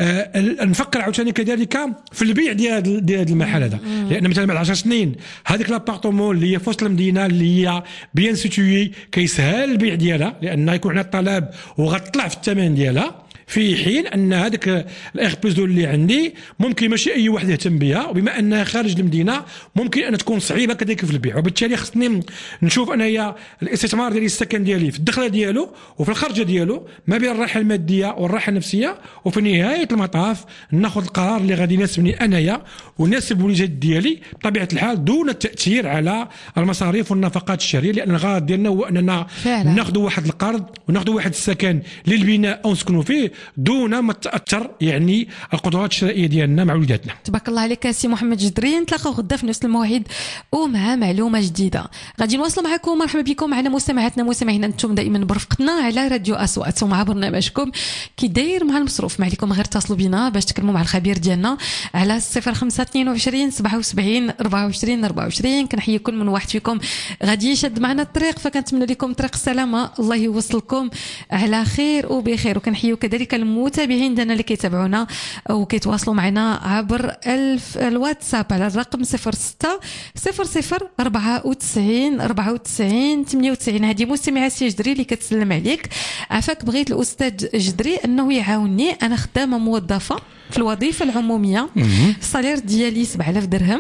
آه نفكر عاوتاني كذلك في البيع ديال ديال المحل هذا. لان مثلا بعد عشر سنين هذيك لابارتمون اللي هي في وسط المدينه اللي هي بيان سيتوي كيسهل البيع ديالها لان يكون عندنا الطلب وغتطلع في الثمن ديالها، في حين ان هذاك الاير بلس دو اللي عندي ممكن ماشي اي واحد يهتم بها، وبما انها خارج المدينه ممكن ان تكون صعيبه كذلك في البيع، وبالتالي خصني نشوف انايا الاستثمار ديالي السكن ديالي في الدخله ديالو وفي الخرجه ديالو ما بين الراحه الماديه والراحه النفسيه، وفي نهايه المطاف ناخذ القرار اللي غادي يناسبني انايا ويناسب الوليدات ديالي بطبيعه الحال دون التاثير على المصاريف والنفقات الشهريه، لان الغرض ديالنا هو اننا ناخذوا واحد القرض وناخذوا واحد السكن للبناء او نسكنوا فيه دون ما تاثر يعني القدرات الشرائيه ديالنا مع وليداتنا. تبارك الله عليك سي محمد جدري، نتلاقاو غدا في نفس الموعد ومع معلومه جديده. غادي نواصلوا معكم، مرحبا بكم معنا مستمعاتنا مستمعينا، انتم دائما برفقتنا على راديو اصوات ومع برنامجكم كي داير مع المصروف. ما عليكم غير اتصلوا بنا باش تكلموا مع الخبير ديالنا على صفر خمسة اثنين وعشرين سبعة وسبعين أربعة وعشرين أربعة وعشرين. كنحيي كل من واحد فيكم غادي يشد معنا الطريق، فكنتمنى لكم طريق السلامه، الله يوصلكم على خير وبخير. وكنحيو كذلك المتابعين ديالنا اللي كيتابعونا وكيتواصلوا معنا عبر الف الواتساب على الرقم صفر ستة صفر صفر أربعة وتسعين أربعة وتسعين ثمانية وتسعين. هذه مستمعه سي جدري اللي كتسلم عليك، عافاك بغيت الاستاذ جدري انه يعاونني، انا خدامه موظفه في الوظيفه العموميه، الصالير ديالي سبعة آلاف درهم،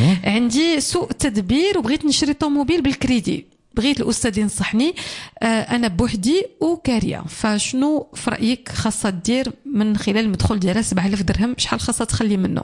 عندي سوء تدبير وبغيت نشري طوموبيل بالكريدي، بغيت الاستاذ ينصحني، آه انا بوحدي وكاريه، فشنو في رايك خاصه دير من خلال المدخول ديالها سبعة آلاف درهم، شحال خاصها تخلي منه؟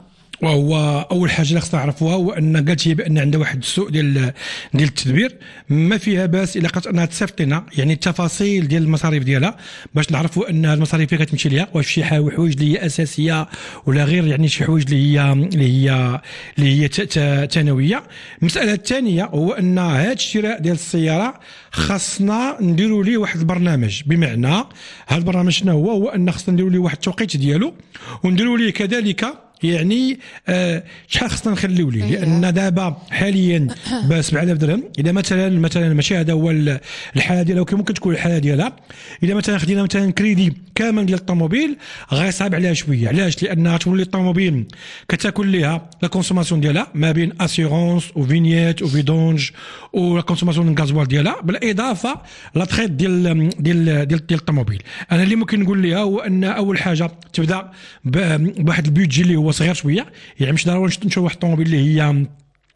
وهو اول حاجه اللي خصنا نعرفوها هو ان قالت هي بان عندها واحد السوء ديال ديال التدبير، ما فيها باس الا قالت انها تصيفطنا يعني التفاصيل ديال المصاريف ديالها باش نعرفوا ان المصاريف اللي كتمشي ليها واش شي حوايج اللي هي اساسيه ولا غير يعني شي حوايج اللي هي اللي هي اللي هي ثانويه. المساله الثانيه هو ان هذا الشراء ديال السياره خاصنا نديروا ليه واحد البرنامج، بمعنى هذا البرنامج شنو هو؟ هو ان خاصنا نديروا ليه واحد التوقيت ديالو ونديروا ليه كذلك يعني آه شحال خصنا نخليو ليه، لان دابا حاليا ب سبعة آلاف درهم اذا مثلا مثلا ماشي هذا هو الحاله ديالها، ممكن تكون الحاله ديالها اذا مثلا خدينا مثلا كريدي كامل ديال الطوموبيل غيصعب عليها شويه. علاش؟ لان تولي الطوموبيل كتاكل ليها لا كونسوماسيون ديالها ما بين اسيغونس وفينييت وفيدونج ولا كونسوماسيون ديال الغازوال ديالها، بالاضافه لا تريت ديال ديال ديال ديال الطوموبيل. انا اللي ممكن نقول لها هو ان اول حاجه تبدا بواحد البيدجي اللي هو صغير شويه، يعني مش ضروري نشوف واحد الطوموبيل اللي هي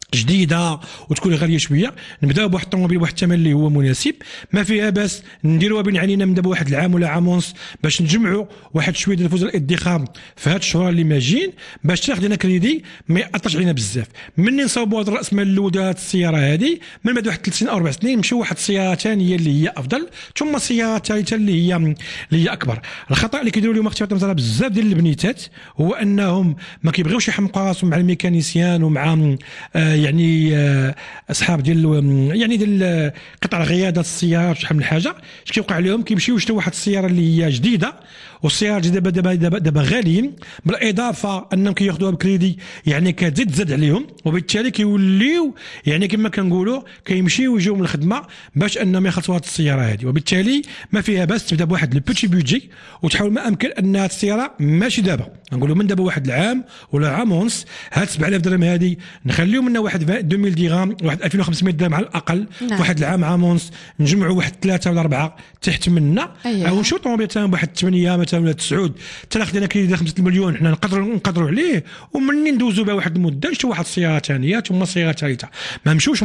جديده وتكون غاليه شويه، نبداو بواحد الطوموبيل بواحد الثمن اللي هو مناسب، ما فيها باس نديروها بين علينا من دابا واحد العام ولا عام ونص باش نجمعوا واحد شويه ديال الفلوس الادخار في هاد الشهور اللي ماجيين باش تاخذ لنا كريدي ما ياثرش علينا بزاف. منين نصاوبوا هذا الراس مال الاول ديال السياره هذه من بعد واحد ثلاث سنين او اربع سنين نمشيو واحد السياره ثانيه اللي هي افضل، ثم السياره الثالثه اللي هي اللي هي اكبر. الخطا اللي كيديروا اليوم اختيارات مثلا بزاف ديال البنيتات هو انهم ما كيبغيوش يحمقوا راسهم مع الميكانيسيان ومع آه يعني آه اصحاب ديال يعني ديال قطع الغيادات السيارات شحال من حاجه. اش كيوقع لهم؟ كيمشيو يشريو واحد السياره اللي هي جديده، والسياره دابا دابا دابا دابا غاليين، بالاضافه انهم كياخذوها بكريدي يعني كتزيد تزاد عليهم، وبالتالي كيوليو يعني كما كنقولوا كيمشيو يجيو من الخدمه باش انهم يخلصوا هذه السياره هذه. وبالتالي ما فيها باس تبدا بواحد البيتشي بيجي وتحاول ما امكن ان هذه السياره ماشي دابا نقولوا من دابا واحد العام ولا عام ونص هاد سبعة آلاف درهم هذه نخليو منها واحد ألفين درهم واحد ألفين وخمسمائة درهم على الاقل. نعم. واحد العام عام ونص نجمعوا واحد ثلاثه ولا اربعه تحت منا. أيوة. او نشوفوا طوموبيل مثلا بواحد ثمانيه مثلا ولا تسعود تاخذ لنا كريدي خمسة المليون حنا نقدروا نقدروا عليه، ومنين ندوزوا بها واحد المده نشوفوا واحد السياره ثانيه ثم سياره ثالثه، ما نمشيوش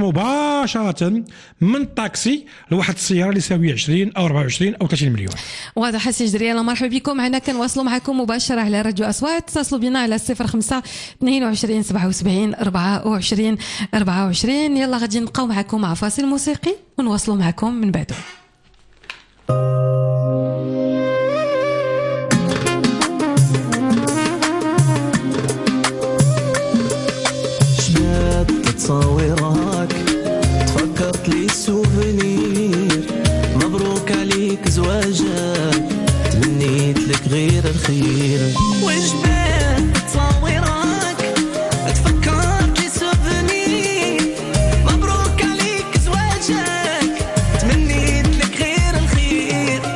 مباشره من الطاكسي لواحد السياره اللي ساويه عشرين او أربعة وعشرين او ثلاثين مليون. واضح سي جدري، الله مرحبا بكم معنا، كنواصلوا معكم مباشره على راديو اصوات. اتصلوا بنا على صفر خمسة اثنين وعشرين سبعة وسبعين أربعة وعشرين أربعة وعشرين. يلا غادي نبقاو معكم مع فاصل موسيقي ونواصلوا معكم من بعده. شباب تصاورك تفكرت لي السوفينير، مبروك عليك زواجك تمنيت لك غير الخير. وشباب تصاورك تفكرت لي السوفينير، مبروك عليك زواجك تمنيت لك غير الخير.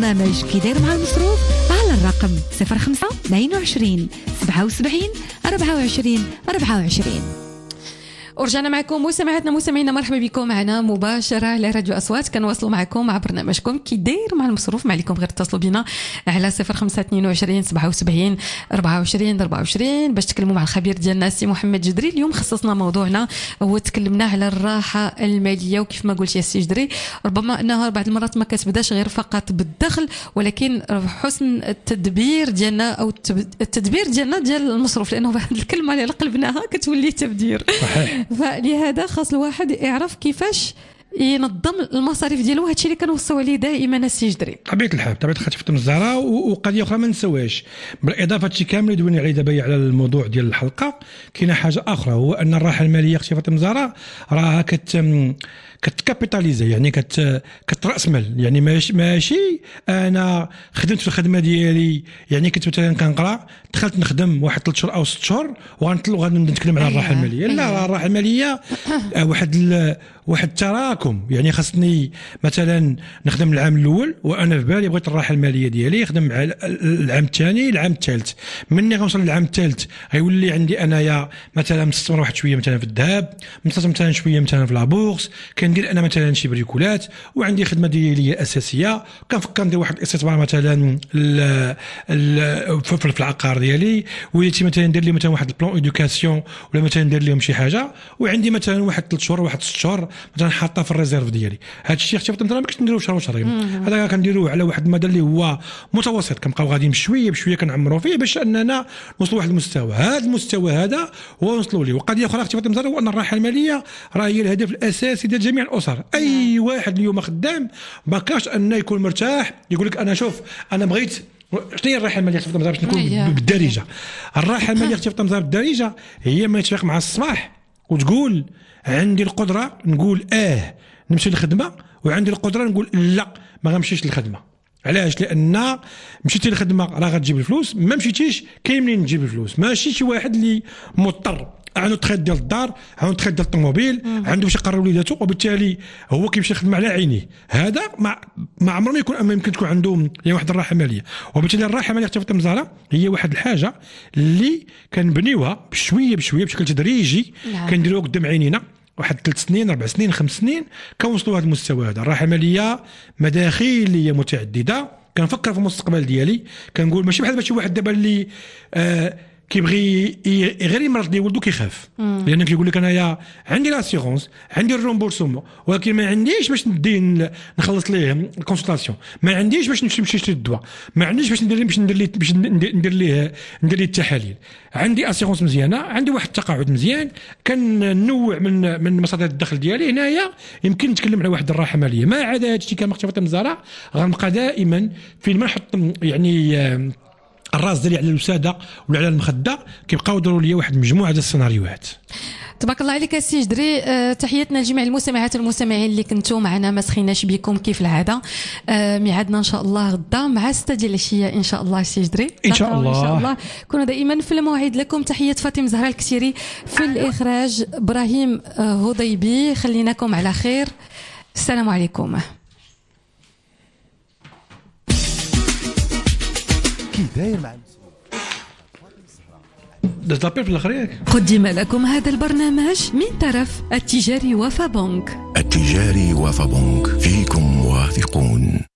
البرنامج كي داير مع المصروف على الرقم صفر خمسة اثنين وعشرين سبعة وسبعين أربعة وعشرين أربعة وعشرين. ورجعنا معكم مستمعاتنا مستمعينا، مرحبا بكم معنا مباشرة على راديو أصوات. كنواصلوا معكم مع برنامجكم كي داير مع المصروف. ما عليكم غير اتصلوا بنا على صفر خمسة اثنين وعشرين سبعة وسبعين أربعة وعشرين أربعة وعشرين باش تكلموا مع الخبير ديالنا سي محمد جدري. اليوم خصصنا موضوعنا هو تكلمنا على الراحة المالية، وكيف ما قلت يا سي جدري ربما أنها بعض المرات ما كتبداش غير فقط بالدخل، ولكن حسن التدبير ديالنا أو التدبير ديالنا ديال المصروف، لأنه هذه الكلمة اللي قلبناها كتولي تبدير. فلهذا خاص الواحد يعرف كيفاش ينظم المصاريف ديالو. هادشي اللي كنوصوا عليه دائما السي جدري. طبيعه الحال طبيعه الحال خفت من الزهره. وقضيه اخرى ما نسواش بالاضافه هادشي كامل يدوينا عليه دابا على الموضوع ديال الحلقه، كاينه حاجه اخرى هو ان الراحه الماليه اختي فاطمه الزهراء راها كت كتكابيتاليزي، يعني كت كتراس مال. يعني ماشي ماشي انا خدمت في الخدمه ديالي، يعني كنت مثلا كنقرا دخلت نخدم واحد ثلاث شهور او ست شهور وغنطلع وغنتكلم على الراحه الماليه. لا، الراحه الماليه واحد واحد التراكم. يعني خاصني مثلا نخدم العام الاول وانا في بالي بغيت الراحه الماليه ديالي، نخدم العام الثاني العام الثالث. مني غنوصل للعام الثالث غيولي عندي انايا مثلا مستثمر واحد شويه مثلا في الذهب، مستثمر مثلا شويه مثلا في لابورس، كندير انا مثلا شي بريكولات، وعندي خدمه ديالي اساسيه، كنفكر ندير واحد الاستثمار مثلا في العقار ديالي، وليتي مثلا ندير لي مثلا واحد البلان ايدوكاسيون، ولا مثلا ندير لهم شي حاجه، وعندي مثلا واحد ثلاث شهور واحد ست شهور مثلا حاطه في الريزيرف ديالي. هذا الشيء اختي فاطمه ما كنتش نديروه شهر وشهرين، هذا كنديروه على واحد المدى اللي هو متوسط، كنبقاو غاديين بشويه بشويه كنعمروا فيه باش اننا نوصلوا لواحد المستوى. هذا المستوى هذا هو نوصلوا ليه. وقضيه اخرى اختي فاطمه هو ان الراحه الماليه راه هي الهدف الاساسي ديال جميع الاسر. اي واحد اليوم خدام ما كاش انه يكون مرتاح يقول لك انا شوف انا بغيت شنو هي الراحه الماليه اختي فاطمه باش نكون بالدارجه. الراحه الماليه اختي فاطمه بالدارجه هي ما تفيق مع الصباح وتقول عندي القدره نقول اه نمشي للخدمه، وعندي القدره نقول لا ما غنمشيش للخدمه. علاش؟ لان مشيتي للخدمه راه غتجيب الفلوس، ما مشيتيش كاين منين تجيب الفلوس. ماشي شي واحد اللي مضطر عنده تخيط ديال الدار، عنده تخيط ديال الطوموبيل، عنده باش يقرر وليداتو، وبالتالي هو كيمشي يخدم على عينيه. هذا ما ما عمره ما يكون ما يمكن تكون عنده يعني واحد الراحه ماليه. وبالتالي الراحه الماليه اختي فاطمه الزهراء هي واحد الحاجه اللي كنبنيوها بشويه بشويه بشكل تدريجي، كنديروها قدام عينينا واحد ثلاث سنين أربع سنين خمس سنين كنوصلوا لهذا المستوى هذا. الراحه الماليه مداخيليه متعدده. كنفكر في المستقبل ديالي، كنقول ماشي بحال شي واحد دابا اللي آه كيبغي غير يمرض لي ولدو كيخاف، لان كيقول لك انايا عندي لاسيغونس عندي الرومبورسمون، ولكن ما عنديش باش ندي نخلص ليه الكونسلطاسيون، ما عنديش باش نمشي نشري الدواء، ما عنديش باش ندير باش ندير ليه باش ندير ليه ندير ليه التحاليل. عندي اسيغونس مزيانه، عندي واحد التقاعد مزيان، كننوع من من مصادر الدخل ديالي. هنايا يمكن نتكلم على واحد الراحه ماليه. ما عدا هذا الشيء كما اختي فاطمه الزهراء غنبقى دائما فين ما نحط يعني الراس ديالي على الوساده ولا على المخده كيبقاو يديروا لي واحد المجموعه ديال السيناريوهات. تبارك الله عليك السي جدري. أه تحياتنا لجميع المستمعات والمستمعين اللي كنتوا معنا، ما سخيناش بكم كيف العاده. أه ميعادنا ان شاء الله غدا مع ستة ديال العشيه ان شاء الله السي جدري. ان شاء الله ان شاء الله كونوا دائما في الموعد. لكم تحيه فاطمه زهراء الكسيري، في الاخراج ابراهيم هضيبي. خليناكم على خير، السلام عليكم. كي داير مع قدم لكم هذا البرنامج من طرف التجاري وفا بنك. التجاري وفا بنك، فيكم واثقون.